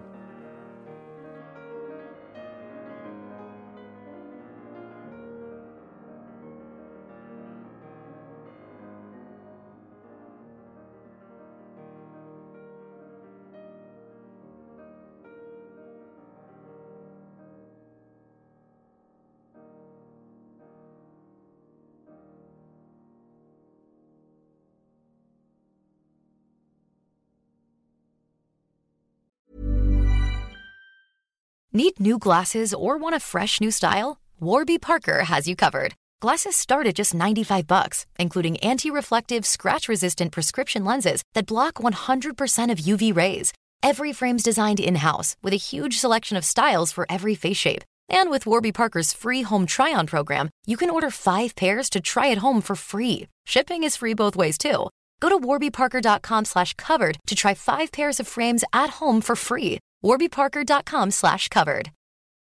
Need new glasses or want a fresh new style? Warby Parker has you covered. Glasses start at just $95, including anti-reflective, scratch-resistant prescription lenses that block 100% of UV rays. Every frame's designed in-house with a huge selection of styles for every face shape. And with Warby Parker's free home try-on program, you can order 5 pairs to try at home for free. Shipping is free both ways, too. Go to warbyparker.com/covered to try 5 pairs of frames at home for free. warbyparker.com/covered.